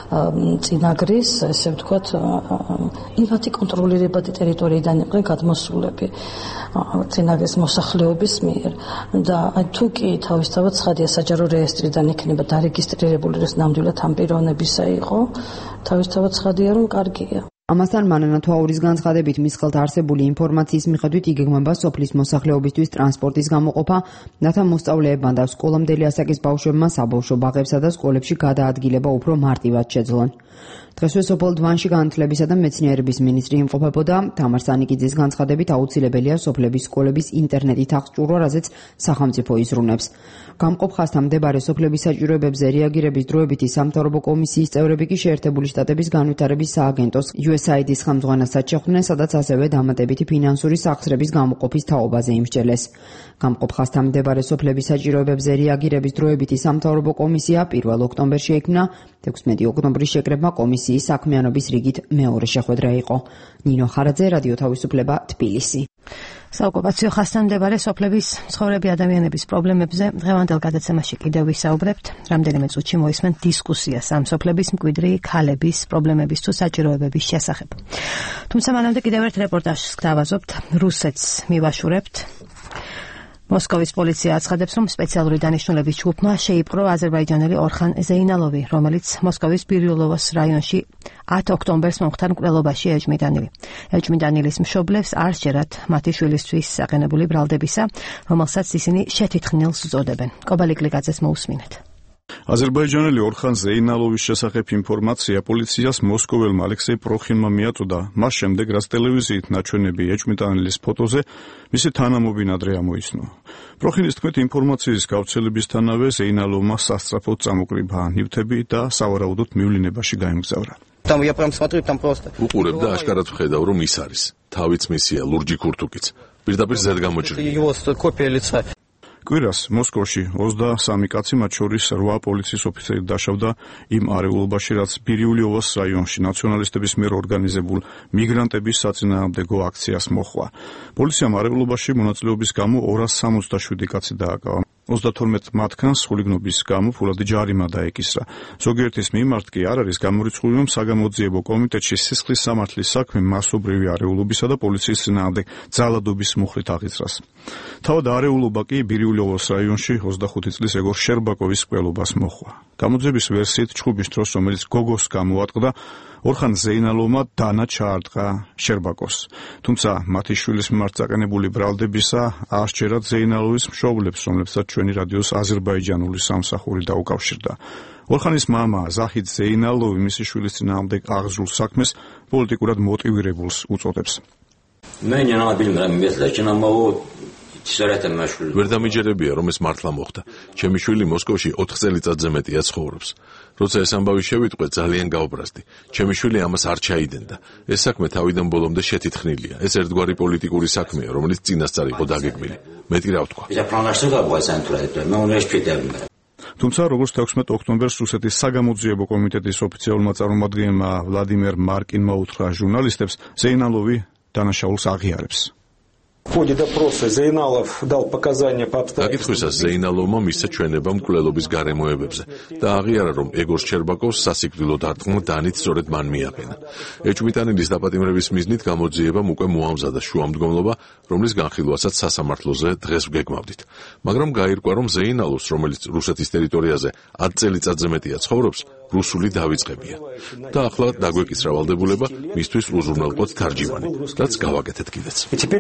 წინაგრის, ესე ვთქვათ, იმათი კონტროლირებადი ტერიტორიიდან იყვნენ გადმოსულები წინაგრის მოსახლეობის მიერ და აი თუ კი თავისთავად ცხადია საჯარო რეესტრიდან იქნება დარეგისტრირებული, რომ ნამდვილად ამ პიროვნებისა იყო, თავისთავად ცხადია, რომ კარგია. ამასთან მანანა თვაურის განცხადებით მის ხელთ არსებული ინფორმაციის მიხედვით იგეგმება სოფლის მოსახლეობისთვის ტრანსპორტის გამოყოფა, რათა მოსწავლეებმა და სკოლამდელი ასაკის ბავშვებმა საბავშვო ბაღებსა და სკოლებში გადაადგილება უფრო მარტივად შეძლონ. დღესვე სოფელ დვანში განათლებისა და მეცნიერების მინისტრი იმყოფებოდა. თამარ სანიკიძის განცხადებით აუცილებელია სოფლების სკოლების ინტერნეტით აღჭურვა, რაზეც სახელმწიფო იზრუნებს. გამყოფ ხაზთან მდებარე სოფლების საჭიროებებზე რეაგირების დროებითი სამთავრობო კომისიის წევრები კი შეერთებული შტატების განვითარების სააგენტოს USAID-ის ხელმძღვანელსაც შეხვდნენ, სადაც ასევე დამატებითი ფინანსური სახსრების გამოყოფის თაობაზე იმსჯელეს. გამყოფ ხაზთან მდებარე სოფლების საჭიროებებზე რეაგირების დროებითი სამთავრობო კომისია 1 ოქტომბერში ექმნა, 16 ოქტომბრის შეკრებმა კომისიის საქმიანობის რიგით მეორე შეხვედრა იყო. ნინო ხარაძე, რადიო თავისუფლება, თბილისი. საოკუპაციო ხაზთან მდებარე სოფლების მცხოვრები ადამიანების პრობლემებზე დღევანდელ გადაცემაში კიდევ ვისაუბრებთ. რამდენიმე წუთში მოისმენთ დისკუსიას ამ სოფლების მკვიდრი ქალების პრობლემების თუ საჭიროებების შესახებ. თუმცა მანამდე კიდევ ერთ რეპორტაჟს გავაზობთ, რუსეთს მივაშურებთ. მოსკოვის პოლიცია აცხადებს, რომ სპეციალური დანიშნულების ჯგუფმა შეიპყრო აზერბაიჯანელი ორხან ზეინალოვი, რომელიც მოსკოვის ბირიულოვოს რაიონში 10 ოქტომბერს მომხდარ მკვლელობაში ეჯმიდანილი. ეჯმიდანილის მშობლებს არ სჯერათ მათი შვილისთვის საყენებული ბრალდებისა, რომელსაც ისინი შეთითხნილს წოდებენ. კობალიკლიკაძეს მოусმინეთ. აზერბაიჯანელი ორხან ზეინალოვის შესახებ ინფორმაცია პოლიციას მოსკოველმა ალექსეი პროხინმა მიაწოდა, მას შემდეგ რაც ტელევიზიით ნაჩვენები ეჭვმიტანილის ფოტოზე მისი თანამობინადრე ამოიცნო. პროხინის თქმით, ინფორმაციის გავრცელებისთანავე ზეინალოვმა სასწრაფოდ წამოკრიბა ნივთები და სავარაუდოდ მივლინებაში გაემგზავრა. უყურებ და აშკარად ვხედავ, რომ ის არის. თავიც მისია ლურჯი ქურთუკიც. პირდაპირ ზედ გამოჭრილი. კვირას მოსკოვში 23 კაცი, მათ შორის 8 პოლიციის ოფიცერი დაშავდა იმ არეულობაში, რაც ბირიულიოვოს რაიონში ნაციონალისტების მიერ ორგანიზებულ მიგრანტების საწინააღმდეგო აქციას მოჰყვა. პოლიციამ არეულობაში მონაწილეობის გამო 267 კაცი დააკავა. 32 მათგანს ხულიგნობის გამო ფულადი ჯარიმა დაეკისრა. ზოგიერთის მიმართ კი არ არის გამორიცხული, რომ საგამოძიებო კომიტეტში სისხლის სამართლის საქმე მასობრივი არეულობისა და პოლიციის წინააღმდეგ ძალადობის მუხლით აღიძრას. თავად არეულობა კი ბირიულიოვოს რაიონში 25 წლის ეგორ შერბაკოვის მკვლელობას მოჰყვა. გამოძიების ვერსიით, ჩხუბის დროს, რომელიც გოგოს გამოატყდა, ორხან ზეინალოვმა დანა ჩაარტყა შერბაკოს. თუმცა მათი შვილის მიმართ წაყენებული ბრალდებისა აღსჯერად ზეინალოვის მშობლებს, რომლებსაც ჩვენი რადიოს აზერბაიჯანული სამსახური დაუკავშირდა. ორხანის მამა ზაჰიდ ზეინალოვი მისი შვილის წინააღმდეგ აღზრულ საქმეს პოლიტიკურად მოტივირებულს უწოდებს. ვერ დამიჯერებია, რომ ეს მართლა მოხდა. ჩემი შვილი მოსკოვში 4 წელიწადზე მეტია ცხოვრობს. როცა ეს ამბავი შევიტყვე, ძალიან გაუბრაზდი. ჩემი შვილი ამას არ ჩაიდენდა. ეს საქმე თავიდან ბოლომდე შეთითხნილია. ეს ერთგვარი პოლიტიკური საქმეა, რომელიც წინასწარ იყო დაგეგმილი. მეტი რა ვთქვა. თუმცა როგორც 16 ოქტომბერს რუსეთის საგამოძიებო კომიტეტის ოფიციალურმა წარმომადგენელმა ვლადიმერ მარკინმა უთხრა ჟურნალისტებს, ზეინალოვი დანაშაულს აღიარებს. დაკითხვისას ზეინალოვმა მისცა ჩვენება მკვლელობის გარემოებებზე და აღიარა, რომ ეგორ შერბაკოვს სასიკვდილო დარტყმა დანით სწორედ მან მიაყენა. ეჭვმიტანილის დაპატიმრების მიზნით გამოძიებამ უკვე მოამზადა შუამდგომლობა, რომლის განხილვასაც სასამართლოზე დღეს ვგეგმავდით. მაგრამ გაირკვა, რომ ზეინალოვს, რომელიც რუსეთის ტერიტორიაზე 10 წელიწადზე მეტია ცხოვრობს, რუსული დავიწყებია. და ახლა დაგვეკისრა ვალდებულება მისთვის უზრუნველყოთ თარჯიმანი, რაც გავაკეთეთ კიდეც.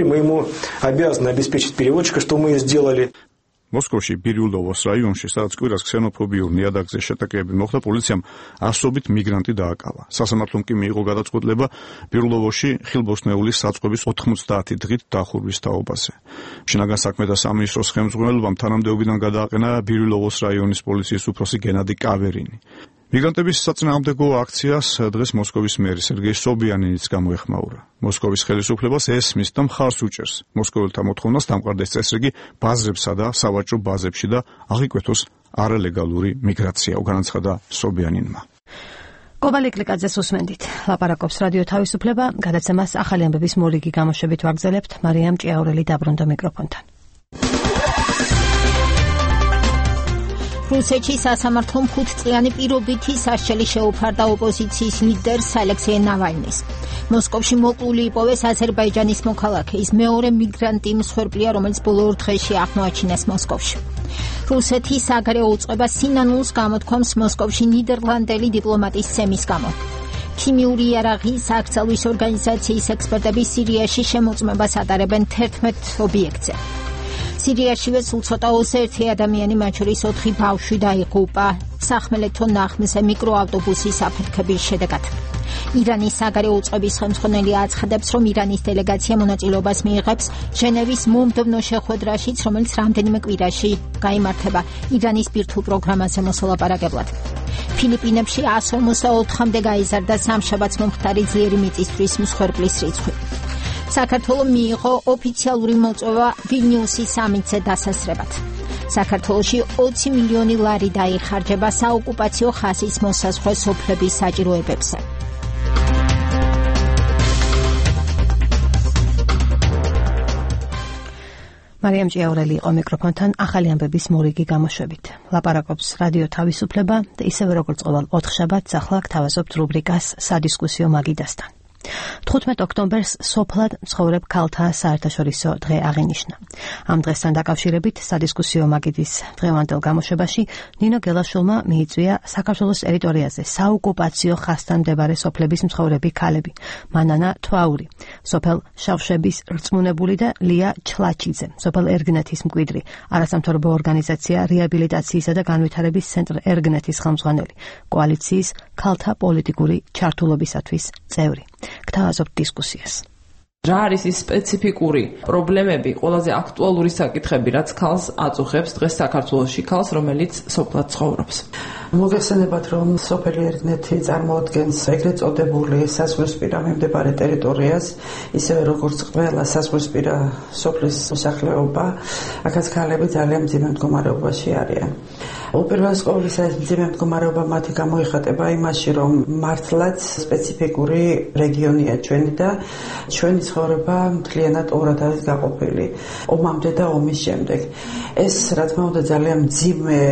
მოსკოვში ბირიულოვოს რაიონში, სადაც კვირას ქსენოფობიურ ნიადაგზე შეტაკებები მოხდა, პოლიციამ ასობით მიგრანტი დააკავა. სასამართლომ კი მიიღო გადაწყვეტილება ბირიულოვოში ხილბოსნეულის საწყობის 90 დღით დახურვის თაობაზე. შინაგან საქმეთა სამინისტროს ხელმძღვანელობამ თანამდებობიდან გადააყენა ბირიულოვოს რაიონის პოლიციის უფროსი გენადი კავერინი. მიგრანტების საწინააღმდეგო აქციას დღეს მოსკოვის მერი სერგეი სობიანინიც გამოეხმაურა. მოსკოვის ხელისუფლებას ესმის და მხარს უჭერს მოსკოველთა მოთხოვნას დამყარდეს წესრიგი ბაზრებსა და სავაჭრო ბაზებში და აღიკვეთოს არალეგალური მიგრაცია, განაცხადა სობიანინმა. კობალე კლიკაძეს უსმენდით. ლაპარაკობს რადიო თავისუფლება, გადაცემას ახალი ამბების მორიგი გამოშვებით ვაგრძელებთ. მარიამ ჭიაურელი დაბრუნდა მიკროფონთან. რუსეთში სასამართლომ 5 წლიანი პირობითი სასჯელი შეუფარდა ოპოზიციის ლიდერს ალექსეი ნავალნის. მოსკოვში მოკლული იპოვეს აზერბაიჯანის მოქალაქე, ის მეორე მიგრანტი მსხვერპლია, რომელიც ბოლო 2 დღეში აღმოაჩინეს მოსკოვში. რუსეთი საგარეო უწყება სინანულს გამოთქვამს მოსკოვში ნიდერლანდელი დიპლომატის ცემის გამო. ქიმიური იარაღის აკრძალვის ორგანიზაციის ექსპერტები სირიაში შემოწმებას ატარებენ 11 ობიექტზე. სირიაშივე სულ ცოტა 21 ადამიანი, მათ შორის 4 ბავშვი დაიღუპა სახმელეთო ნახმზე მიკროავტობუსის აფეთქების შედეგად. ირანის საგარეო უწყების ხელმძღვანელი აცხადებს, რომ ირანის დელეგაცია მონაწილეობას მიიღებს ჟენევის მომდევნო შეხვედრაშიც, რომელიც რამდენიმე კვირაში გაიმართება ირანის ბირთვულ პროგრამაზე მოსალაპარაკებლად. ფილიპინებში 154-მდე გაიზარდა სამშაბათს მომხდარი ძლიერი მიწისძვრის მსხვერპლის რიცხვი. საქართველოს მიიღო ოფიციალური მოწვევა ვილნიუსის სამიტზე დასასრებად. საქართველოში 20 მილიონი ლარი დაიხარჯება საოკუპაციო ხაზის მოსაზღვრე სოფლების საჭიროებებზე. მარიამ ჭიაურელი იყო მიკროფონთან ახალი ამბების მორიგი გამოშვებით. ლაპარაკობს რადიო თავისუფლება და ისევე როგორც ყოველ 4 შაბათს ახლა გთავაზობთ რუბრიკას სადისკუსიო მაგიდასთან. 15 ოქტომბერს სოფლად მცხოვრებ ქალთა საერთაშორისო დღე აღინიშნა. ამ დღესთან დაკავშირებით სადისკუსიო მაგიდის დღევანდელ გამოშვებაში ნინო გელაშვილმა მიიწვია საქართველოს ტერიტორიაზე საოკუპაციო ხაზთან მდებარე სოფლების მცხოვრები ქალები, მანანა თვაური, სოფელ შავშების რწმუნებული და ლია ჩლაჩიძე, სოფელ ერგნეთის მკვიდრი, არასამთავრობო ორგანიზაცია რეაბილიტაციისა და განვითარების ცენტრ ერგნეთის ხელმძღვანელი, კოალიციის ქალთა პოლიტიკური ჩართულობისათვის წევრი. გთავაზობთ დისკუსიას. რა არის ის სპეციფიკური პრობლემები, ყველაზე აქტუალური საკითხები, რაც ქალს აწუხებს დღეს საქართველოში ქალს, რომელიც სოფლად ცხოვრობს? მოგეხსენებათ, რომ სოფელი ერგნეთი წარმოადგენს ეგრეთ წოდებული საზღვრისპირა მიმდებარე ტერიტორიას, ისევე როგორც ყველა საზღვრისპირა სოფლის მოსახლეობა, აქაც ქალები ძალიან მძიმე მდგომარეობაში არიან. უპირველეს ყოვლისა ეს მძიმე მდგომარეობა მათი გამოიხატება იმაში, რომ მართლაც სპეციფიკური რეგიონია ჩვენი და ჩვენი ცხოვრება მთლიანად ორად არის გაყოფილი ომამდე და ომის შემდეგ. ეს რა თქმა უნდა ძალიან მძიმე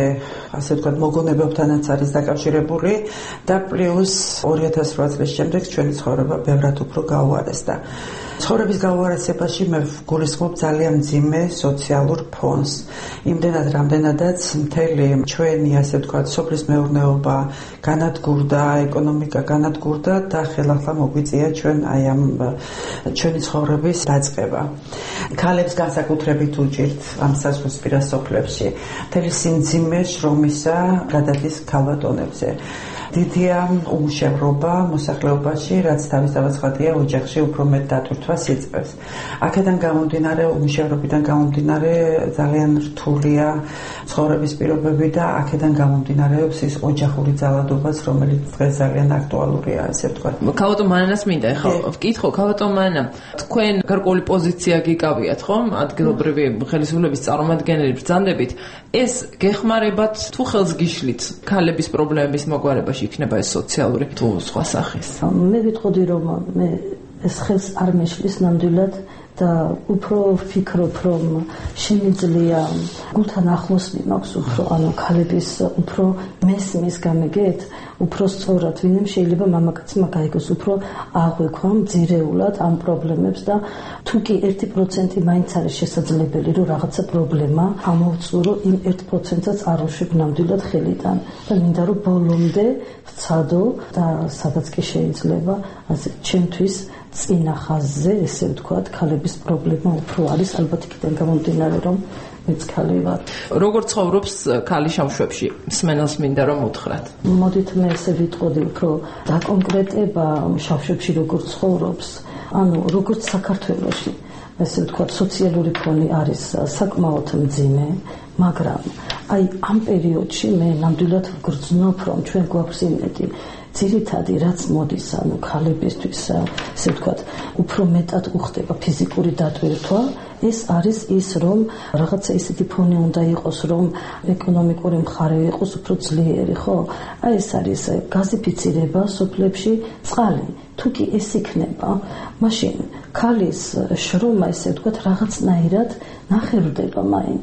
ასე ვთქვათ, მოგონებებთანაც არის დაკავშირებული და პლუს 2008 წლის შემდეგ ჩვენი ცხოვრება ბევრად უფრო გაუარესდა. ცხოვრების გაუარესებაში მე გულისხმობ ძალიან მძიმე სოციალურ ფონს. იმდენად, რამდენადაც მთელი ჩვენი, ასე ვთქვათ, სოფლის მეურნეობა განადგურდა, ეკონომიკა განადგურდა და ხელახლა მოგვიწია ჩვენ აი ამ ჩვენი ცხოვრების დაწყება. ქალებს განსაკუთრებით უჭირთ ამ საზღვრისპირა სოფლებში. მთელი სიმძიმე შრომისა გადადის ქალბატონებზე. დიდია უმუშევრობა მოსახლეობაში, რაც თავისთავადია ოჯახში უფრო მეტ დატვირთვას იწვევს. აქედან გამომდინარე, უმუშევრობიდან გამომდინარე, ძალიან რთულია ცხოვრების პირობები და აქედან გამომდინარეობს ის ოჯახური ძალადობაც, რომელიც დღეს ძალიან აქტუალურია, ასე ვთქვათ. ქალბატონ მანანას მინდა ახლა ვკითხო, ქალბატონ მანანა, თქვენ გარკვეული პოზიცია გიკავიათ, ხო? ადგილობრივი ხელისუფლების წარმომადგენელი ბრძანდებით, ეს გეხმარებათ თუ ხელს გიშლით ქალების პრობლემების მოგვარებაში? იქნება ეს სოციალური თუ სხვა სახის. მე ვიტყოდი რომ მე ეს ხელს არ მეშლის ნამდვილად და უფრო ვფიქრობ რომ შემიძლია გულთან ახლოსნი მაქვს უფრო ანუ ქალების უფრო მესმის გამეგეთ უფრო სწორად ვინმე შეიძლება მამაკაცმა გაიგოს უფრო აღვექვა მძირეულად ამ პრობლემებს და თუ კი 1% მაინც არის შესაძლებელი რომ რაღაცა პრობლემა ამოვწურო იმ 1%-ს არ უშვებ ნამდვილად ხელიდან და მინდა რომ ბოლომდე ვცადო და სადაც კი შეიძლება ასე ჩემთვის წინა ხაზზე ესე ვთქვათ ქალების პრობლემა უფრო არის ალბათ იქიდან გამომდინარე რომ მეც ქალი ვარ. როგორ ცხოვრობს ქალი შავშვებში? მსმენელს მინდა რომ უთხრათ. მოდით მე ესე ვიტყოდი უფრო დაკონკრეტება შავშვებში როგორ ცხოვრობს, ანუ როგორც საქართველოში ესე ვთქვათ სოციალური ფონი არის საკმაოდ მძიმე, მაგრამ აი ამ პერიოდში მე ნამდვილად ვგრძნობ რომ ჩვენ გვაქვს იმედი ძირითადი რაც მოდის ანუ ქალებისთვის ესე ვთქვათ უფრო მეტად უხდება ფიზიკური დატვირთვა ეს არის ის რომ რაღაცა ისეთი ფონი უნდა იყოს რომ ეკონომიკური მხარე იყოს უფრო ძლიერი ხო აი ეს არის გაზიფიცირება სოფლებში წყალი თუ კი ეს იქნება მაშინ ქალის შრომა ესე ვთქვათ რაღაცნაირად ნახევდება მაინც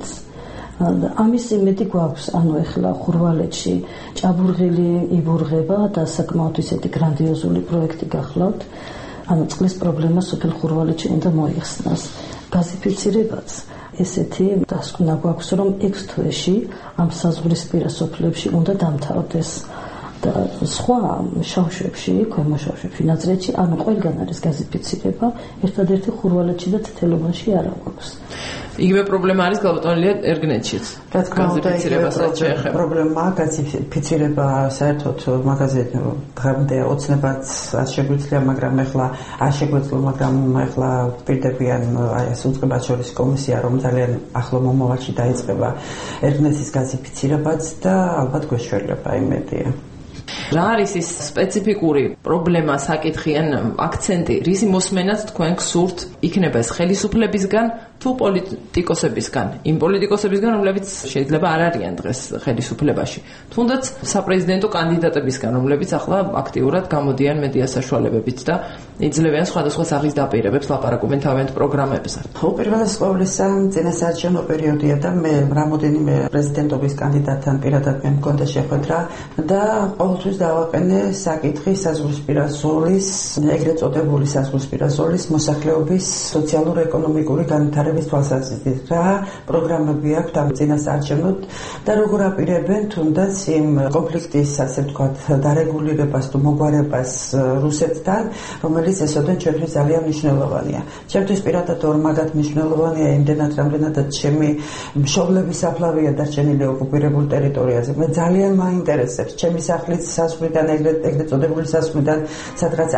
ამის იმედი გვაქვს, ანუ ეხლა ხურვალეთში ჭაბურღილი იბურღება და საკმაოდ ისეთი გრანდიოზული პროექტი გახლავთ. ანუ წყლის პრობლემა სოფელ ხურვალეთში უნდა მოიხსნას. გაზიფიცირებაც ესეთი დასკვნა გვაქვს, რომ 6 თვეში ამ საზღვრისპირა სოფლებში უნდა დამთავრდეს. და სხვა შავშვებში, ქვემო შავშვებში, ნაზრეთში, ანუ ყველგან არის გაზიფიცირება, ერთადერთი ხურვალეთში და თითელობაში არ აქვს. იგივე პრობლემა არის გალბატონელია ერგნეთშიც. გაზიფიცირებასაც შეეხება. პრობლემაა გაზიფიცირება საერთოდ მაგაზე დღემდე ოცნებაც არ შეგვიძლია, მაგრამ ეხლა არ შეგვეძლო, მაგრამ ეხლა ვპირდებიან აი ეს უწყებად შორის კომისია, რომ ძალიან ახლო მომავალში დაიწყება ერგნეთის გაზიფიცირებაც და ალბათ გვეშველება იმედია. რა არის ის სპეციფიკური პრობლემა, საკითხი ან აქცენტი, რისი მოსმენაც თქვენ გსურთ იქნება ეს ხელისუფლებისგან თუ პოლიტიკოსებისგან, იმ პოლიტიკოსებისგან, რომლებიც შეიძლება არ არიან დღეს ხელისუფლებაში, თუნდაც საპრეზიდენტო კანდიდატებისგან, რომლებიც ახლა აქტიურად გამოდიან მედია საშუალებებით და იძლევიან სხვადასხვა სახის დაპირებებს, ლაპარაკობენ თავიანთ პროგრამებზე. უპირველეს ყოვლისა, წინასაარჩევნო პერიოდია და მე რამოდენიმე პრეზიდენტობის კანდიდატთან პირადად მე მქონდა შეხვედრა და ყოველთვის დავაყენე საკითხი საზღვრისპირა ზოლის, ეგრეთ წოდებული საზღვრისპირა ზოლის მოსახლეობის სოციალურ-ეკონომიკური განვითარების თვალსაზრისით. რა პროგრამები აქვს ამ წინასაარჩევნოდ და როგორ აპირებენ თუნდაც იმ კონფლიქტის, ასე ვთქვათ, დარეგულირებას თუ მოგვარებას რუსეთთან, რომელიც ესოდენ ჩვენთვის ძალიან მნიშვნელოვანია. ჩემთვის პირადად ორმაგად მნიშვნელოვანია იმდენად, რამდენადაც ჩემი მშობლების საფლავია დარჩენილი ოკუპირებულ ტერიტორიაზე. მე ძალიან მაინტერესებს ჩემი სახლიც საზღვრიდან ეგრეთ წოდებული საზღვრიდან სადღაც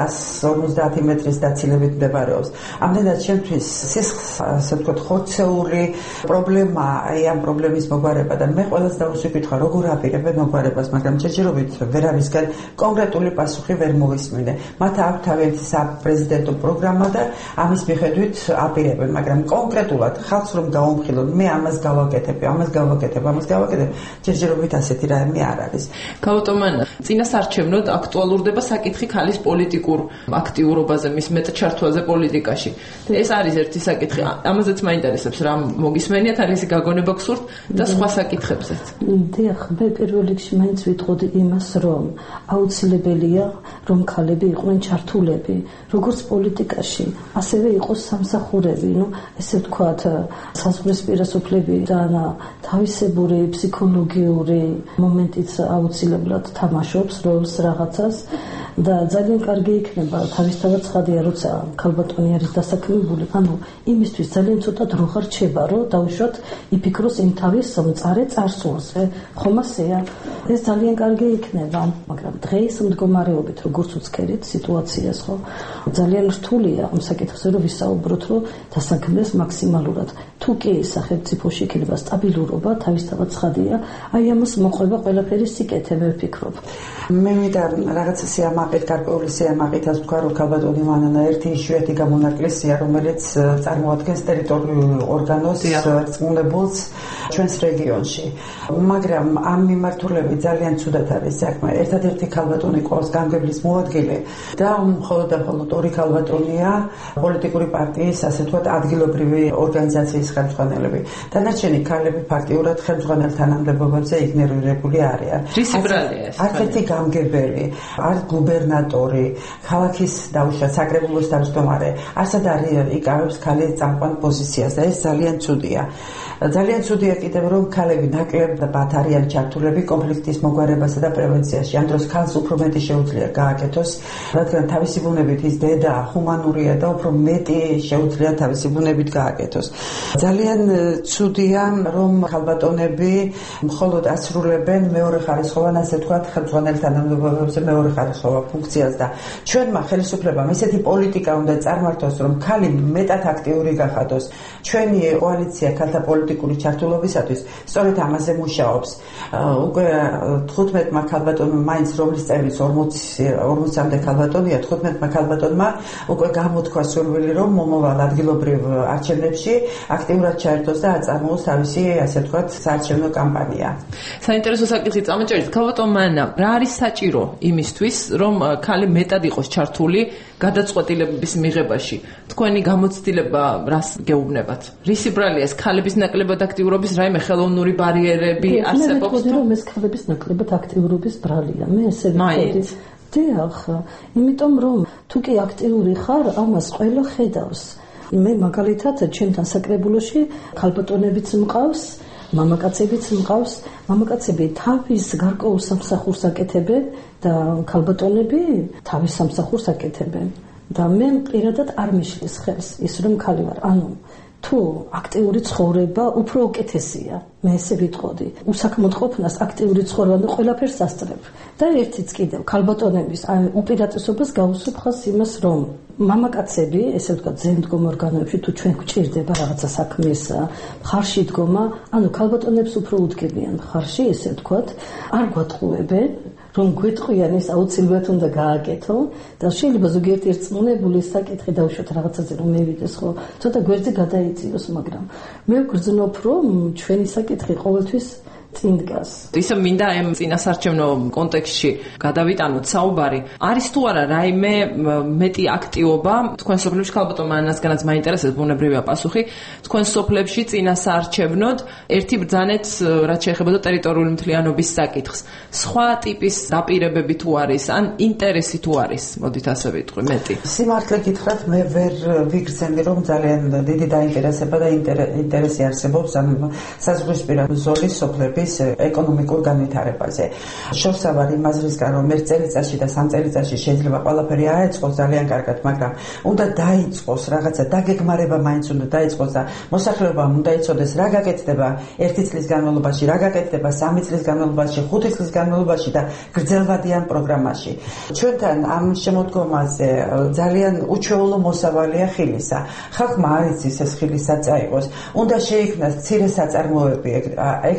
150 მეტრის დაცილებით მდებარეობს. ამდენად ჩემთვის ასე ვთქვათ ხორცეული პრობლემა აი ამ პრობლემის მოგვარება და მე ყველას დავუსვიქითხა როგორ აპირებენ მოგვარებას, მაგრამ ჯერჯერობით ვერავისგან კონკრეტული პასუხი ვერ მოვისმინე. მათ აქვს თავიანთი საპრეზიდენტო პროგრამა და ამის მიხედვით აპირებენ, მაგრამ კონკრეტულად ხალხს რომ გაუმხილონ, მე ამას გავაკეთებ, ჯერჯერობით ასეთი რაიმე არ არის. ქალბატონ წინასაარჩევნოდ აქტუალურდება საკითხი ქალის პოლიტიკურ აქტიურობაზე, მის მეტ ჩართვაზე პოლიტიკაში. ეს არის ერთი საკითხი. ამაზე საკითხებზეც მაინტერესებს რა მოგისმენიათ ან ისი გაგონება გსურთ და სხვა საკითხებზეც. დიახ, მე პირველ რიგში მაინც ვიტყოდი იმას, რომ აუცილებელია რომ ქალები იყვნენ ჩართულები, როგორც პოლიტიკაში, ასევე იყოს სამსახურები, ესე ვთქვათ, საზღვრისპირა სოფლებიდან თავისებური ფსიქოლოგიური მომენტიც აუცილებლად თამაშობს როლს რაღაცას და ძალიან კარგი იქნება თავისთავად ცხადია, როცა ქალბატონი არის დასაქმებული, იმისთვის ძალიან ცოტა დრო ხარჩება, რომ დაუშვათ იფიქროს იმ თავის მწარე წარსულზე. ხომ ასეა? ეს ძალიან კარგი იქნება, მაგრამ დღეს მდგომარეობით როგორც უცქერით სიტუაციას, ხო? ძალიან რთულია ამ საკითხზე რომ ვისაუბროთ, რომ დასაქმდეს მაქსიმალურად. თუ კი სახელმწიფოში იქნება სტაბილურობა, თავისთავად ცხადია, აი ამას მოყვება ყველაფერი სიკეთე, მე ვფიქრობ. მე მინდა რაღაცა სიამაყით, გარკვეული სიამაყით ასე ვთქვა, რომ ქალბატონი მანანა ერთი იშვიათი გამონაკლისია, რომელიც წარმოადგენს ტერიტორიულ ორგანოს რწმუნებულს ჩვენს რეგიონში. მაგრამ ამ მიმართულებით ძალიან ცუდად არის საქმე. ერთადერთი ქალბატონი ყავს გამგებლის მოადგილე და მხოლოდ და მხოლოდ ორი ქალბატონია პოლიტიკური პარტიის, ასე ვთქვათ, ადგილობრივი ორგანიზაციის ხელმძღვანელები. დანარჩენი ქალები ფაქტიურად ხელმძღვანელ თანამდებობებზე იგნორირებული არიან. რისი ბრალია ეს? არც ერთი გამგებელი, არც გუბერნატორი, ქალაქის დაუშვათ საკრებულოს თავმჯდომარე, არცად არ იკავებს ქალის წამყვან პოზიციას და ეს ძალიან ცუდია. ძალიან ცუდია კიდევ რომ ქალები ნაკლებად არიან ჩართულები კონფლიქტის მოგვარებასა და პრევენციაში. ამ დროს ქალს უფრო მეტი შეუძლია გააკეთოს, რადგან თავისი ბუნებით ის დედა, ჰუმანურია და უფრო მეტი შეუძლია თავისი ბუნებით გააკეთოს. ძალიან ცუდია რომ ქალბატონები მხოლოდ ასრულებენ მეორეხარისხოვან, ასე ვთქვათ, ხელმძღვანელ თანამდებობებზე მეორეხარისხოვან ფუნქციას და ჩვენმა ხელისუფლებამ ისეთი პოლიტიკა უნდა წარმართოს, რომ ქალი მეტად აქტიური გახადოს. ჩვენი კოალიცია ქალთა პოლიტიკური ჩართულობისათვის სწორედ ამაზე მუშაობს. უკვე 15-მა ქალბატონმა მაინც რომლის წევრის 40-მდე ქალბატონია, 15-მა ქალბატონმა უკვე გამოთქვა სურვილი, რომ მომავალ ადგილობრივ არჩევნებში აქტიურად ჩაერთოს და აწარმოოს თავისი, ასე ვთქვათ, საარჩევნო კამპანია. საინტერესო საკითხი წამოჭერეთ. ქალბატონ მანანა, რა არის საჭირო იმისთვის, რომ ქალი მეტად იყოს ჩართული გადაწყვეტილებების მიღებაში? თქვენი გამოცდილება რას გეუბნებათ? რისი ბრალია ეს ქალების ნაკლებად აქტიურობის რაიმე ხელოვნური ბარიერები არსებობს? მე რომ ეს ქალების ნაკლებად აქტიურობის ბრალია. მე ესე ვიტყოდი. დიახ, იმიტომ რომ თუ კი აქტიური ხარ, ამას ყველა ხედავს. მე მაგალითად ჩემთან საკრებულოში ქალბატონებიც მყავს, მამაკაცებიც მყავს. მამაკაცები თავის გარკვეულ სამსახურს აკეთებენ და ქალბატონები თავის სამსახურს აკეთებენ. და მე პირადად არ მიშლის ხელს ის რომ ქალი ვარ. თუ აქტიური ცხოვრება უფრო უკეთესია. მე ესე ვიტყოდი. უსაქმოდ ყოფნას აქტიური ცხოვრება და ყველაფერს ასწრებ. და ერთიც კიდევ ქალბატონების უპირატესობას გაუსვებ ხაზს იმას, რომ მამაკაცები, ესე ვთქვათ, ზემდგომ ორგანოებში თუ ჩვენ გვჭირდება რაღაცა საქმის ხარში დგომა, ქალბატონებს უფრო უდგებიან ხარში, ესე ვთქვათ, არ გვატყუებენ, რომ გვეტყვიან ის აუცილებლად უნდა გააკეთო და შეიძლება ზოგიერთი ერწმუნებული საკითხი დავუშვათ რაღაცაზე რომ მევიდეს, ხო, ცოტა გვერდზე გადაიწიოს, მაგრამ მე ვგრძნობ, რომ ჩვენი საკითხი ყოველთვის წინ დგას. ისე მინდა ამ წინასარჩევნო კონტექსტში გადავიტანოთ საუბარი. არის თუ არა რაიმე მეტი აქტივობა თქვენ სოფლებში? ქალბატონ მანანასგანაც მაინტერესებს ბუნებრივია პასუხი. თქვენ სოფლებში წინასარჩევნოდ ერთი ბრძანეთ რაც შეეხება ტერიტორიული მთლიანობის საკითხს. სხვა ტიპის დაპირებები თუ არის, ან ინტერესი თუ არის? მოდით ასე ვიტყვი, მეტი. სიმართლე გითხრათ, მე ვერ ვიგრძენდი, რომ ძალიან დიდი დაინტერესება და ინტერესი არსებობს ამ საზღვრისპირა ზოლის სოფლების ეკონომიკურ განვითარებაზე. შორსა ვარ იმ აზრისგან, რომ ერთ წელიწადში და 3 წელიწადში შეიძლება ყველაფერი აეწყოს ძალიან კარგად, მაგრამ უნდა დაიწყოს რაღაცა, დაგეგმარება მაინც უნდა დაიწყოს და მოსახლეობამ უნდა იცოდეს რა გაკეთდება 1 წლის განმავლობაში, რა გაკეთდება 3 წლის განმავლობაში, 5 წლის განმავლობაში და გრძელვადიან პროგრამაში. ჩვენთან ამ შემოდგომაზე ძალიან უჩვეულო მოსავალია ხილისა. ხალხმა არ იცის ეს ხილის საწაიღოს. უნდა შეიქმნას მცირე საწარმოები, ეგრეთ წოდებული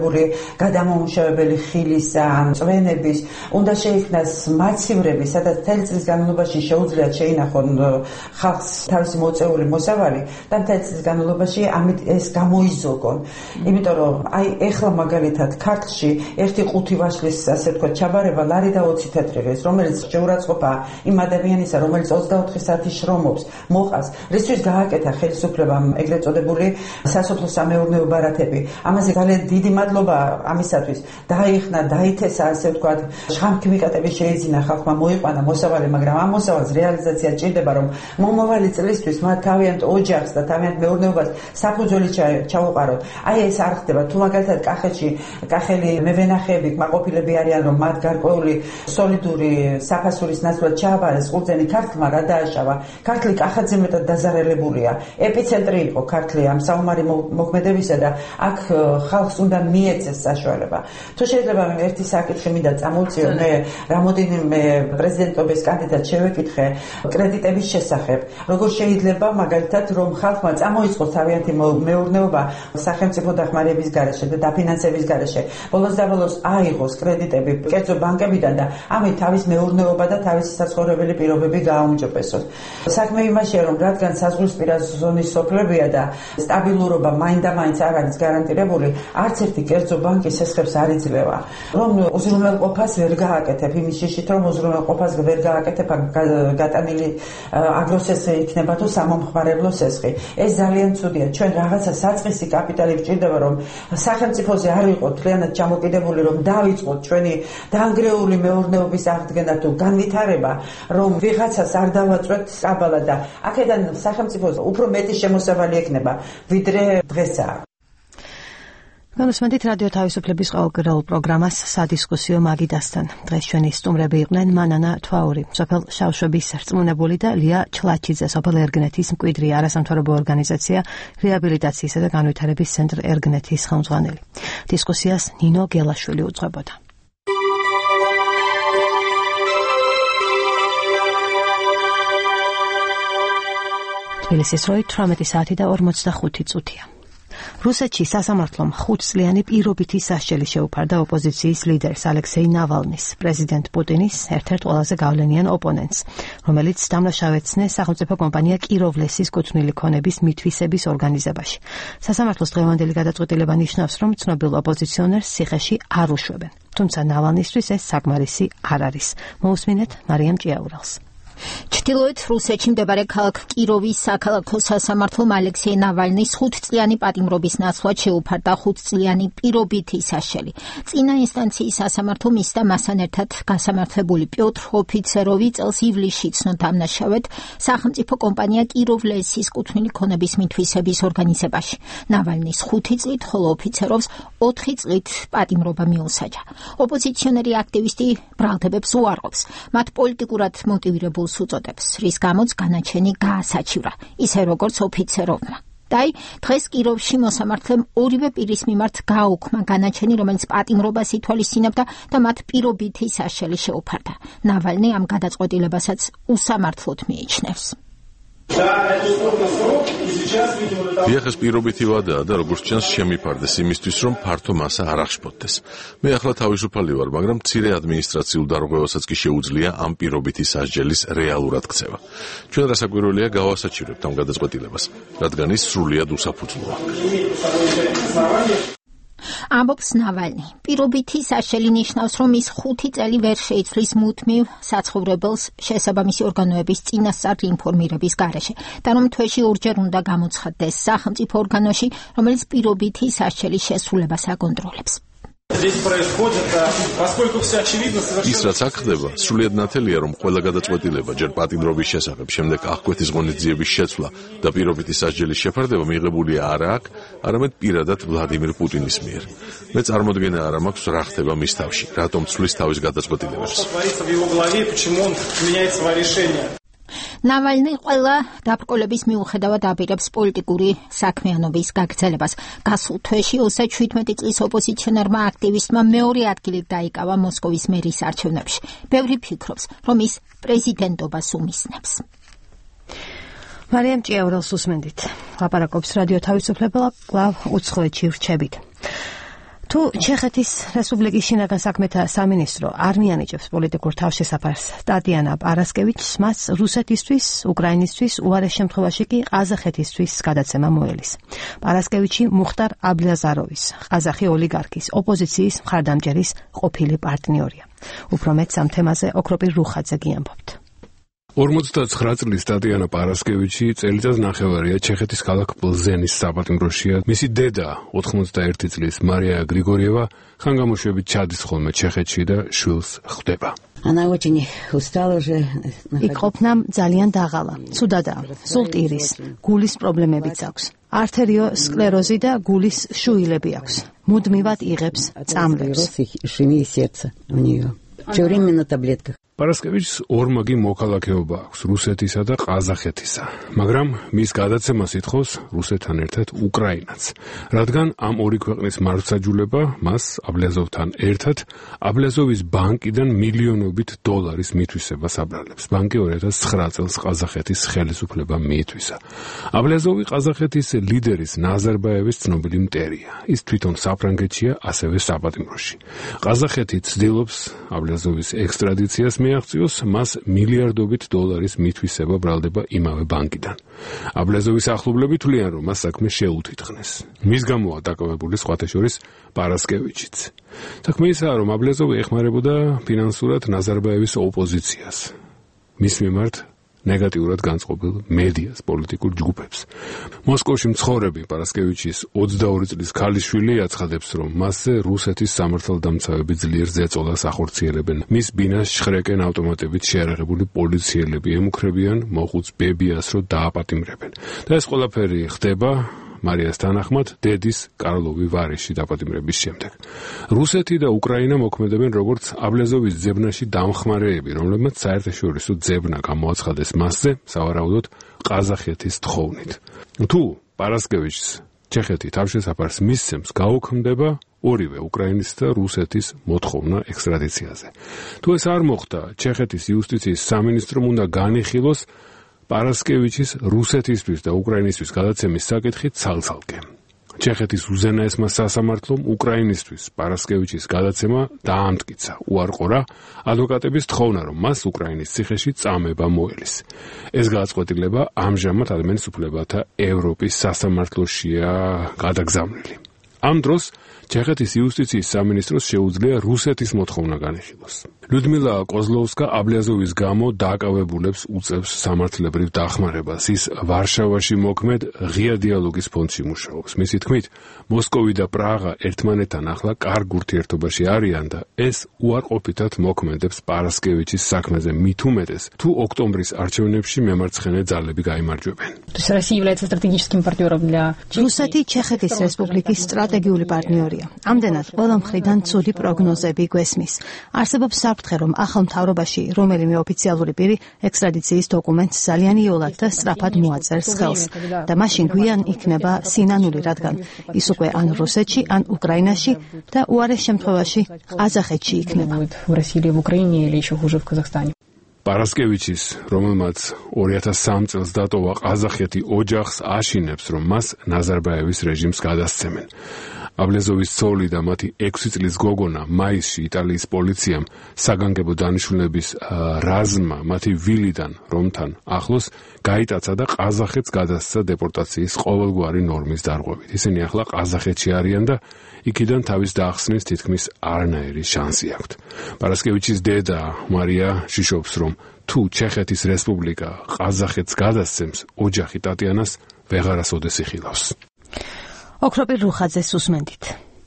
დაკავშირებული გადამამუშავებელი ხილის წვენების უნდა შეიქმნას მაცივრები, სადაც მთელი წლის განმავლობაში შეუძლიათ შეინახონ ხალხს თავისი მოწეული მოსავალი და მთელი წლის განმავლობაში ამით ეს გამოიზოგონ. იმიტომ რომ აი ეხლა მაგალითად ქართლში 1/5 ვაშლის ასე ვთქვათ ჩაბარება ლარი და 20 თეთრიღის, რომელიც შეურაცხყოფა იმ ადამიანისა, რომელიც 24 საათი შრომობს, მოყავს, რისთვის გააკეთა ხელისუფლებამ ეგრეთ წოდებული სასოფლო-სამეურნეო ბარათები. ამაზე ძალიან დიდი მადლობა ამისათვის. დაიხნა, დაითესა, ასე ვთქვათ, შხამქიმიკატები შეიძინა ხალხმა, მოიყვანა მოსავალი, მაგრამ ამ მოსავალს რეალიზაცია ჭირდება, რომ მომავალი წლისთვის მათ თავიანთ ოჯახს და თავიანთ მეურნეობას საფუძველი ჩაუყაროთ. აი ეს არ ხდება. თუ მაგალითად კახეთში კახელი მევენახეები, კმაყოფილები არიან, რომ მათ გარკვეული სოლიდური საფასურის ნაცვლად ჩააბარეს ყურძენი, ქართლმა რა დააშავა. ქართლი კახეთზე მეტად დაზარალებულია. ეპიცენტრი იყო ქართლი ამ საომარი მოქმედებისა და აქ ხალხს უნდა მიეცეს საშუალება. თუ შეიძლება ერთი საკითხი მინდა წამოვწიო, მე რამოდენიმე პრეზიდენტობის კანდიდატს შევეკითხე კრედიტების შესახებ. როგორ შეიძლება მაგალითად რომ ხალხმა წამოიწყოს თავიანთი მეურნეობა სახელმწიფო დახმარების გარეშე და დაფინანსების გარეშე. ბოლოს და ბოლოს აიღოს კრედიტები კერძო ბანკებიდან და ამით თავის მეურნეობა და თავისი საცხოვრებელი პირობები გააუმჯობესოს. საქმე იმაშია, რომ რადგან საზღვრისპირა ზონის სოფლებია და სტაბილურობა მაინდა-მაინც არ არის გარანტირებული, არც ერთი კერძო ბანკი სესხებს არ იძლევა. რომ უზრუნველყოფას ვერ გააკეთებ, იმის შიშით რომ უზრუნველყოფას ვერ გააკეთებ, გატანილი აგროსესხი იქნება თუ სამომხმარებლო სესხი. ეს ძალიან ცუდია. ჩვენ რაღაცა საწყისი კაპიტალი გვჭირდება, რომ სახელმწიფოზე არ ვიყოთ მთლიანად ჩამოკიდებული, რომ დავიწყოთ ჩვენი დაანგრეული მეურნეობის აღდგენა თუ განვითარება, რომ ვიღაცას არ დავაწვეთ აბალა და აქედან სახელმწიფოს უფრო მეტი შემოსავალი ექნება, ვიდრე დღესაა. განუსმენთ რადიო თავისუფლების ყოველკვირეულ პროგრამას სადისკუსიო მაგიდასთან. დღეს ჩვენი სტუმრები იყვნენ მანანა თვაური, სოფელ შავშვების რწმუნებული და ლია ჩლაჩიძე, სოფელ ერგნეთის მკვიდრი არასამთავრობო ორგანიზაცია რეაბილიტაციისა და განვითარების ცენტრ ერგნეთის ხელმძღვანელი. დისკუსიას ნინო გელაშვილი უძღვებოდა. თბილისის როი 18 საათი და 45 წუთია. რუსეთში სასამართლომ 5 წლიანი პირობითი სასჯელი შეუფარდა ოპოზიციის ლიდერს ალექსეი ნავალნის, პრეზიდენტ პუტინის ერთ-ერთ ყველაზე გავლენიან ოპონენტს, რომელიც დამნაშავე ეცნეს სახელმწიფო კომპანია კიროვლესის კუთვნილი ქონების მითვისების ორგანიზებაში. სასამართლოს დღევანდელი გადაწყვეტილება ნიშნავს, რომ ცნობილ ოპოზიციონერს ციხეში არ უშვებენ. თუმცა ნავალნისთვის ეს საკმარისი არ არის. მოусმინეთ მარიამ ჭიაურელს. ჩრდილოეთ რუსეთში მდებარე ქალაქ კიროვის საქალაქო სასამართლომ ალექსეი ნავალნის 5 წლიანი პატიმრობის ნაცვლად შეუფარდა 5 წლიანი პირობითი სასჯელი. წინა ინსტანციის სასამართლომ ის და მასთან ერთად გასამართლებული პიოტრ ოფიცეროვი წელს ივლისში ცნო დამნაშავედ სახელმწიფო კომპანია კიროვლესის კუთვნილი ქონების მითვისების ორგანიზებაში. ნავალნის 5 წლით, ხოლო ოფიცეროვს 4 წლით პატიმრობა მიუსაჯა. ოპოზიციონერი აქტივისტი ბრალდებებს უარყოფს, მათ პოლიტიკურად მოტივირებულ უწოდებს, რის გამოც განაჩენი გაასაჩივრა, ისე როგორც ოფიცეროვმა. და დღეს კიროვში მოსამართლემ ორივე პირის მიმართ გააუქმა განაჩენი, რომელიც პატიმრობას ითვალისწინებდა და მათ პირობითი სასჯელი შეუფარდა. ნავალნი ამ გადაწყვეტილებასაც უსამართლოდ მიიჩნევს. Вехас პირობითი ვადაა და როგორც ჩანს შემიფარდეს იმისთვის, რომ ფართო მასა არ აღშფოთდეს. მე ახლა თავისუფალი ვარ, მაგრამ მცირე ადმინისტრაციულ დარღვევასაც კი შეუძლია ამ პირობითი სასჯელის რეალურად ქცევა. ჩვენ რასაკვირველია გავასაჩივრებთ ამ გადაწყვეტილებას, რადგან ის სრულიად უსაფუძვლოა. ამბობს ნავალნი. პირობითი სასჯელი ნიშნავს, რომ ის 5 წელი ვერ შეიცვლის მუდმივ საცხოვრებელს შესაბამისი ორგანოების წინასწარ ინფორმირების გარეშე და რომ თვეში ორჯერ უნდა გამოცხადდეს სახელმწიფო ორგანოში, რომელიც პირობითი სასჯელის შესრულებას აკონტროლებს. ის რაც აქ ხდება, სრულიად ნათელია, რომ ყველა გადაწყვეტილება ჯერ პატიმრობის შესახებ, შემდეგ აღკვეთის ღონისძიების შეცვლა და პირობითი სასჯელის შეფარდება მიღებულია არა აქ, არამედ პირადად ვლადიმირ პუტინის მიერ. მე წარმოდგენა არ მაქვს რა ხდება მის თავში, რატომ ცვლის თავის გადაწყვეტილებებს. ნავალნი ყველა დაბრკოლების მიუხედავად აპირებს პოლიტიკური საქმიანობის გაგრძელებას. გასულ თვეში 17 წლის ოპოზიციონერმა აქტივისტმა მეორე ადგილი დაიკავა მოსკოვის მერის არჩევნებში. ბევრი ფიქრობს, რომ ის პრეზიდენტობას უმისნებს. მარიამ ჭიაურელს უსმენდით. ლაპარაკობს რადიო თავისუფლება კვლავ უცხოეთში რჩებით. თუ ჩეხეთის რესპუბლიკის შინაგან საქმეთა სამინისტრო არ მიანიჭებს პოლიტიკურ თავშესაფარს ტატიანა პარასკევიჩს, მას რუსეთისთვის, უკრაინისთვის, უარეს შემთხვევაში კი ყაზახეთისთვის გადაცემა მოელის. პარასკევიჩი მუხტარ აბლაზაროვის, ყაზახი ოლიგარქის, ოპოზიციის მხარდამჭერის ყოფილი პარტნიორია. უფრო მეტ ამ თემაზე ოქროპირ რუხაძე გიამბობთ. 59 წლის ტატიანა პარასკევიჩი წელიწად ნახევარია ჩეხეთის ქალაქ პლზენის საპატიმროშია. მისი დედა 91 წლის მარია გრიგორიევა ხანგამოშვებით ჩადის ხოლმე ჩეხეთში და შვილს ხვდება. იქ ყოფნა ძალიან დაღალა, ცუდადაა, სულტირის, გულის პრობლემებიც აქვს. არტერიო სკლეროზი და გულის შუილები აქვს. მუდმივად იღებს წამლებს. პარასკევიჩს ორმაგი მოქალაქეობა აქვს რუსეთისა და ყაზახეთისა, მაგრამ მის გადაცემას ითხოვს რუსეთთან ერთად უკრაინაც, რადგან ამ ორი ქვეყნის მართლმსაჯულება მას აბლაზოვთან ერთად აბლაზოვის ბანკიდან მილიონობით დოლარის მითვისებას აბრალებს. ბანკი 2009 წელს ყაზახეთის ხელისუფლებამ მიითვისა. აბლაზოვი ყაზახეთის ლიდერის ნაზარბაევის ცნობილი მტერია. ის თვითონ საფრანგეთშია, ასევე საპატიმროში. ყაზახეთი ცდილობს აბლაზოვის ექსტრადიციას მიაღწიოს, მას მილიარდობით დოლარის მითვისება ბრალდება იმავე ბანკიდან. აბლაზოვის ახლობლები თვლიან, რომ მას საქმე შეუთითხნეს. მის გამოა დაკავებული სხვათა შორის პარასკევიჩიც. საქმე ისაა, რომ აბლაზოვი ეხმარებოდა ფინანსურად ნაზარბაევის ოპოზიციას. მის მიმართ ნეგატიურად განწყობილ მედიას, პოლიტიკურ ჯგუფებს. მოსკოვში მცხოვრები პარასკევიჩის 22 წლის ქალიშვილი აცხადებს, რომ მასზე რუსეთის სამართალდამცავები ძლიერ ზეწოლას ახორციელებენ. მის ბინას შხრეკენ ავტომატებით შეარაღებული პოლიციელები ემუქრებიან მოხუც ბებიას, რომ დააპატიმრებენ. და ეს ყველაფერი ხდება მარიას თანახმად დედის კარლოვი ვარიში დაპატიმრების შემდეგ. რუსეთი და უკრაინა მოქმედებენ როგორც აბლაზოვის ძებნაში დამხმარეები, რომლებმაც საერთაშორისო ძებნა გამოაცხადეს მასზე, სავარაუდოდ ყაზახეთის თხოვნით. თუ პარასკევიჩს ჩეხეთი თავშესაფარს მისცემს, გაუქმდება ორივე უკრაინის და რუსეთის მოთხოვნა ექსტრადიციაზე. თუ ეს არ მოხდა, ჩეხეთის იუსტიციის სამინისტრომ უნდა განიხილოს პარასკევიჩის რუსეთისთვის და უკრაინისთვის გადაცემის საკითხი ცალ-ცალკე. ჩეხეთის უზენაესმა სასამართლომ უკრაინისთვის პარასკევიჩის გადაცემა დაამტკიცა. უარყო ადვოკატების თხოვნა, რომ მას უკრაინის ციხეში წამება მოელის. ეს გადაწყვეტილება ამჟამად ადამიანის უფლებათა ევროპის სასამართლოშია გადაგზავნილი. ამ დროს ჩეხეთის იუსტიციის სამინისტროს შეუძლია რუსეთის მოთხოვნა განიხილოს. ლუდმილა კოზლოვსკა აბლაზოვის გამო დაკავებულებს უწევს სამართლებრივ დახმარებას. ის ვარშავაში მოქმედ ღია დიალოგის ფონდში მუშაობს. მისი თქმით, მოსკოვი და პრაღა ერთმანეთთან ახლა კარგ ურთიერთობაში არიან და ეს უარყოფითად მოქმედებს პარასკევიჩის საქმეზე, მით უმეტეს, თუ ოქტომბრის არჩევნებში მემარცხენე ძალები გაიმარჯვებენ. რუსეთი ჩეხეთის რესპუბლიკის სტრატეგიული პარტნიორია. ამდენად ყველა მხრიდან ცუდი პროგნოზები გვესმის. არსებობს საფრთხე, რომ ახალ მთავრობაში რომელიმე ოფიციალური პირი ექსტრადიციის დოკუმენტს ძალიან იოლად და სწრაფად მოაწერს ხელს და მაშინ გვიან იქნება სინანული, რადგან ის უკვე ან რუსეთში, ან უკრაინაში და უარეს შემთხვევაში ყაზახეთში იქნება. პარასკევიჩის, რომელმაც 2003 წელს დატოვა ყაზახეთი, ოჯახს აშინებს, რომ მას ნაზარბაევის რეჟიმს გადასცემენ. აბლაზოვის ცოლი და მათი 6 წლის გოგონა მაისში იტალიის პოლიციამ საგანგებო დანიშნულების რაზმმა მათი ვილიდან რომთან ახლოს გაიტაცა და ყაზახეთს გადასცა დეპორტაციის ყოველგვარი ნორმის დარღვევით. ისინი ახლა ყაზახეთში არიან და იქიდან თავის დაახსნის თითქმის არანაირი შანსი აქვთ. პარასკევიჩის დედა მარია შიშობს, რომ თუ ჩეხეთის რესპუბლიკა ყაზახეთს გადასცემს, ოჯახი ტატიანას ვეღარასოდეს იხილავს. ოქროპირ რუხაძეს უსმენდით.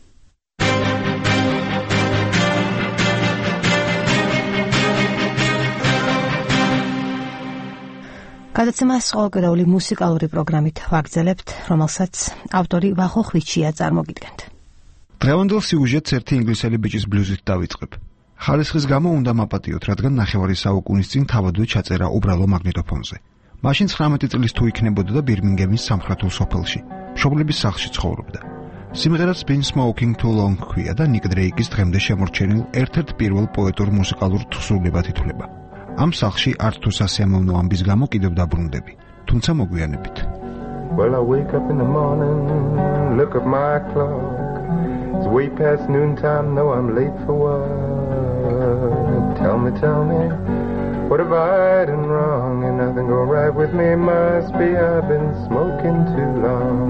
გადაცემას ყოველკვირეული მუსიკალური პროგრამით ვაგრძელებთ, რომელსაც ავტორი ვახო ხვიჩია წარმოგიდგენთ. დღევანდელ სიუჟეტს ერთი ინგლისელი ბიჭის ბლუზით დავიწყებ. ხარისხის გამო უნდა მაპატიოთ, რადგან ნახევარი საუკუნის წინ თავადვე ჩაწერა უბრალო მაგნიტოფონზე. მაშინ 19 წლის თუ იქნებოდა და ბირმინგემის სამხრეთულ სოფელში, მშობლების სახლში ცხოვრობდა. სიმღერას Been Smoking Too Long ქვია და ნიკ დრეიკის დღემდე შემორჩენილ ერთ-ერთ პირველ პოეტურ მუსიკალურ თხზულებად ითვლება. ამ სახლში არც თუ სასიამოვნო ამბის გამო კიდევ დაბრუნდები, თუმცა მოგვიანებით. Well, I wake up in the morning, look at my clock. It's way past noontime, no, I'm late for what? Tell me, what have I done wrong? And nothing go right with me, must be I've been smoking too long.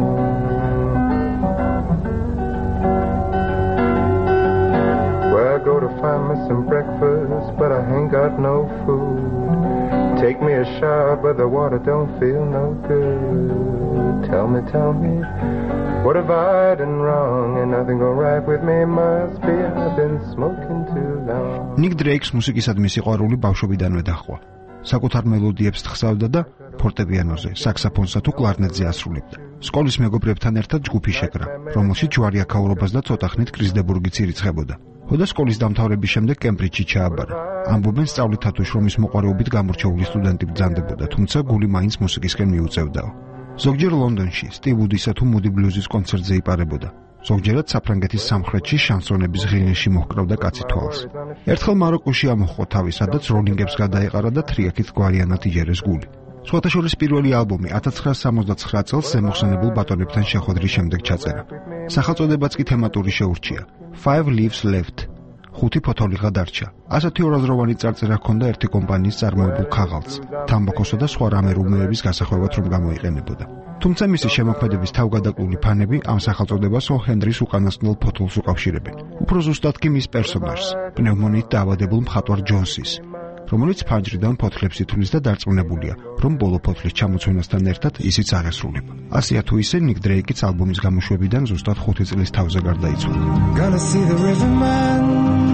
Well, I go to find me some breakfast, but I ain't got no food. Take me a shower, but the water don't feel no good. Tell me, what have I done wrong? And nothing go right with me, must be I've been smoking too long. Nick Drake-ს მუსიკისადმი სიყვარული ბავშვობიდანვე დაჰყვა. საკუთარ მელოდიებს თხზავდა და ფორტეპიანოზე, საქსაფონსა თუ კლარნეტზე ასრულებდა. სკოლის მეგობრებთან ერთად ჯგუფი შეკრა, რომელშიც ჯვარი აქაურობას და ცოტა ხნით კრისდებურგიც ირიცხებოდა. ხოდა სკოლის დამთავრების შემდეგ კემბრიჯში ჩააბარა. ამბობენ სწავლითათვის შრომის მოყვარეობით გამორჩეული სტუდენტი ბრძანდებოდა, თუმცა გული მაინც მუსიკისკენ მიუწევდაო. ზოგჯერ ლონდონში სტივ უდისა თუ მუდი ბლუზის კონცერტზე იპარებოდა. ზოგჯერად საფრანგეთის სამხრეთში შანსონების ღირში მოჰკრავდა კაცი თვალს. ერთხელ მაროკოში ამოჰყო თავი, სადაც როლინგებს გადაეყარა და თრიაქით გვარიანად იჯერეს გული. სხვათა შორის პირველი ალბომი 1969 წელს ზემოხსენებულ ბატონებთან შეხვედრის შემდეგ ჩაწერა. სახელწოდებაც კი თემატური შეურჩია. 5 Leaves Left. 5 ფოთოლიღა დარჩა. ასეთი ორაზროვანი წარწერა ჰქონდა ერთი კომპანიის წარმოებულ ქაღალდს, თამბაქოსა და სხვა რამერუმეების გასახვევად რომ გამოიყენებოდა. თუმცა მისი შემოქმედების თავგადაკლული ფანები ამ სახელწოდებას ო ჰენრის უკანასკნელ ფოთოლს უკავშირებენ. უფრო ზუსტად კი მის პერსონაჟს, პნევმონიით დაავადებულ მხატვარ ჯონსის, რომელიც ფანჯრიდან ფოთლებს ითვლის და დარწმუნებულია, რომ ბოლო ფოთლის ჩამოცვენასთან ერთად ისიც არ ასრულება. ასეა თუ ისე, ნიკ დრეიკიც ალბომის გამოშვებიდან ზუსტად 5 წლის თავზე გარდაიცვალა. Gonna see the riverman.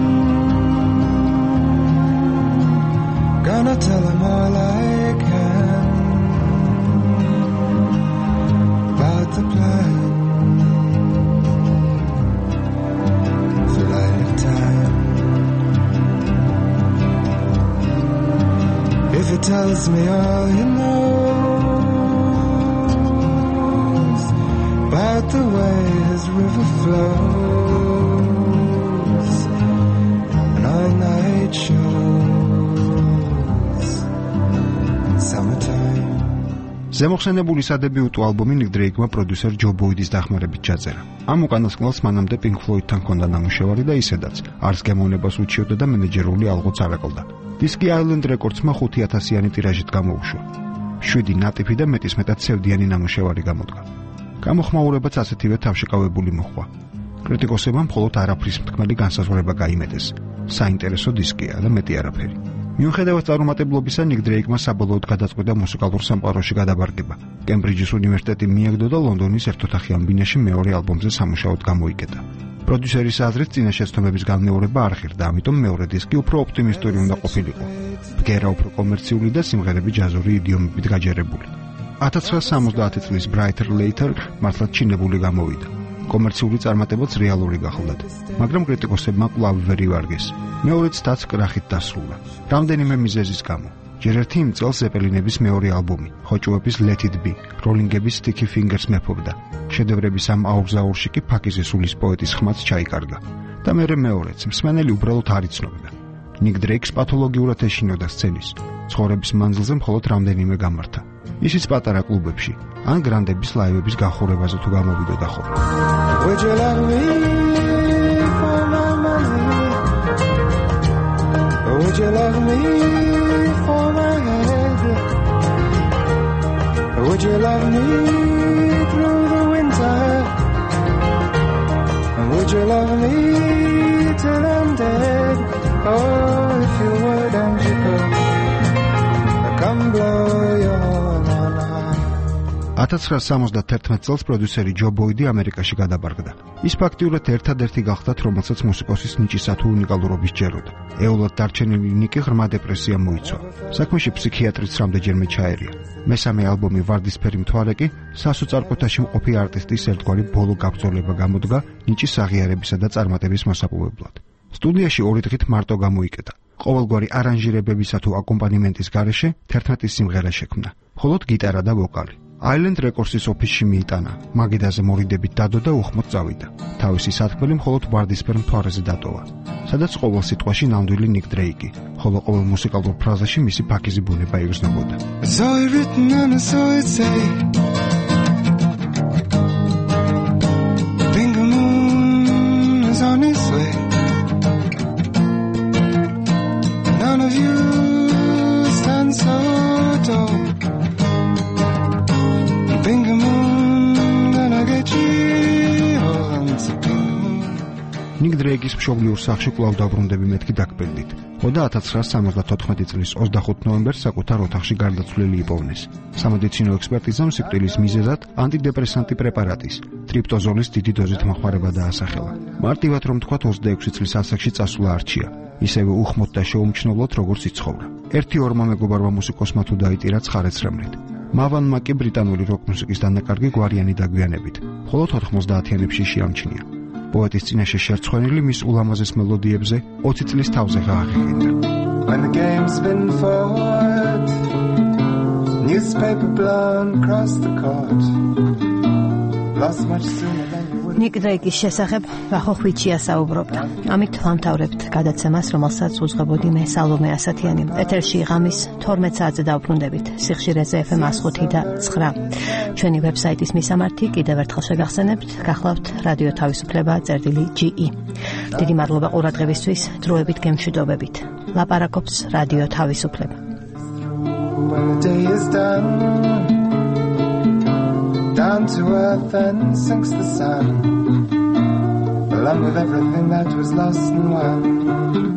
Gonna tell him all I can about the plan for lifetime. If he tells me all he knows about the way his river flows and all night shows summertime. ზემოხსენებული სადებიუტო ალბომი ნიკ დრეიკმა პროდიუსერ ჯო ბოიდის დახმარებით ჩაწერა. ამ უკანასკნელს მანამდე პინკ ფლოიდთან ჰქონდა ნამუშევარი და ისედაც არც გემოვნებას უჩიოდა და მენეჯერული ალღოც არ აკლდა. დისკი Island Records-მა 5000-იანი ტირაჟით გამოუშვა. 7 ნატიფი და მეტისმეტად სევდიანი ნამუშევარი გამოდგა. გამოხმაურებაც ასეთივე თავშეკავებული მოხდა. კრიტიკოსებმა მხოლოდ არაფრის მთქმელი განსაზღვრება გაიმეტეს. საინტერესო დისკია და მეტი არაფერი. მიუხედავად წარუმატებლობისა, ნიკ დრეიკმა საბოლოოდ გადაწყვიტა მუსიკალურ სამყაროში გადაბარგება. კემბრიჯის უნივერსიტეტი მიაგდო და ლონდონის ერთოთახიან ბინაში მეორე ალბომზე სამუშაოდ გამოიკეტა. პროდიუსერის აზრით, წინა შეცდომების განმეორება არ ღირდა, ამიტომ მეორე დისკი უფრო ოპტიმისტური უნდა ყოფილიყო. ბგერა უფრო კომერციული და სიმღერები ჯაზური იდიომებით გაჯერებული. 1970 წლის Brighter Later მართლაც ჩინებული გამოვიდა. კომერციული წარმატებაც რეალური გახლდათ, მაგრამ კრიტიკოსებმა კვლავ ვერ ივარგეს. მეორეც დაც კრახით დასრულა. რამდენიმე მიზეზის გამო. ჯერ ერთი იმ წელს ზეპელინების მეორე ალბომი, ხოჭოების Let It Be, როლინგების Sticky Fingers მეფობდა. შედევრების ამ აურზაურში კი ფაკიზის სულის პოეტის ხმაც ჩაიკარგა. და მერე მეორეც, მსმენელი უბრალოდ არ იცნობდა. ნიკ დრეიკს პათოლოგიურად ეშინოდა სცენის. ცხოვრების მანძილზე მხოლოდ რამდენიმე გამართა. ისიც პატარა კლუბებში, ან გრანდების ლაივების გახურებაზე თუ გამოვიდოდა ხოლმე. Would you love me for my money? Or would you love me for my head? Or would you love me through the winter? And would you love me till I'm dead? Oh, if you would and you could, I'd come blow your horn on high. 1971 წელს პროდიუსერი ჯო ბოიდი ამერიკაში გადაბარგდა. ის ფაქტიურად ერთადერთი გახდა, რომელსაც მუსიკოსის ნიჭისა თუ უნიკალურობის ჯეროდა. ეულად დარჩენილი ნიკი ღრმა დეპრესიამ მოიცვა. საქმეში ფსიქიატრიც რამდენჯერმე ჩაერია. მესამე ალბომი ვარდისფერი მთვარე კი სასოწარკვეთაში მყოფი არტისტის ერთგვარი ბოლო გაბრძოლება გამოდგა ნიჭის აღიარებისა და წარმატების მოსაპოვებლად. სტუდიაში 2 დღით მარტო გამოიკეტა. ყოველგვარი არანჟირებებისა თუ აკომპანიმენტის გარეშე 11 სიმღერა შექმნა, მხოლოდ გიტარა და ვოკალი. Island Records-ის ოფისში მიიტანა, მაგიდაზე მორიდებით დადო და უხმოდ წავიდა. თავისი სათქმელი მხოლოდ ვარდისფერ მთვარეზე დატოვა, სადაც ყოველ სიტყვაში ნამდვილი ნიკ დრეიკი, ხოლო ყოველ მუსიკალურ ფრაზაში მისი ფაქიზი ბუნება იგრძნობოდა. Saw it written and I saw it say, Pink moon of you stand so tall. Think the moon gonna get you once again. ნიკ დრეიკის მშობლიურ სახლში კვლავ დაბრუნდები მეთქი დაგბენდით. ხოდა 1974 წლის 25 ნოემბერს საკუთარ ოთახში გარდაცვლილი იპოვნეს. სამედიცინო ექსპერტიზამ სიკვდილის მიზეზად ანტიდეპრესანტი პრეპარატის ტრიპტოზოლის დიდი დოზით მოხმარება დაასახელა. მარტივად რომ თქვათ 26 წლის ასაკში წასვლა არჩია. ისევე უხმოდ და შეუმჩნევლად როგორც იცხოვრა. ერთი-ორმა მეგობარმა მუსიკოსმა თუ დაიტირა ცხარეცრემლით. მავანმა კი ბრიტანული როკ მუსიკის დანაკარგი გვარიანი დაგვიანებით, ხოლო 90-იანებში შეამჩნია. პოეტის წინაშე შერცხვენილი მის ულამაზეს მელოდიებზე 20 წლის თავზე გააღებინდა. When the game's been fought, newspaper blown across the court. Lost much sooner than you would. ნიკ დრეიკის შესახებ ვახოხვიჩია საუბრობდა. ამით ვამთავრებთ გადაცემას, რომელსაც უძღვებოდი მე სალომე ასათიანი. ეთერში ღამის 12 საათზე დავბრუნდებით. სიხშირეზე FM 105.9. ჩვენი ვებსაიტის მისამართი კიდევ ერთხელ შეგახსენებთ, გახლავთ რადიო თავისუფლება წერტილი.ge. დიდი მადლობა ყურადღებისთვის, დროებით გემშვიდობებით. ლაპარაკობს რადიო თავისუფლება. When the day is done, down to earth and sinks the sun, along with everything that was lost and won.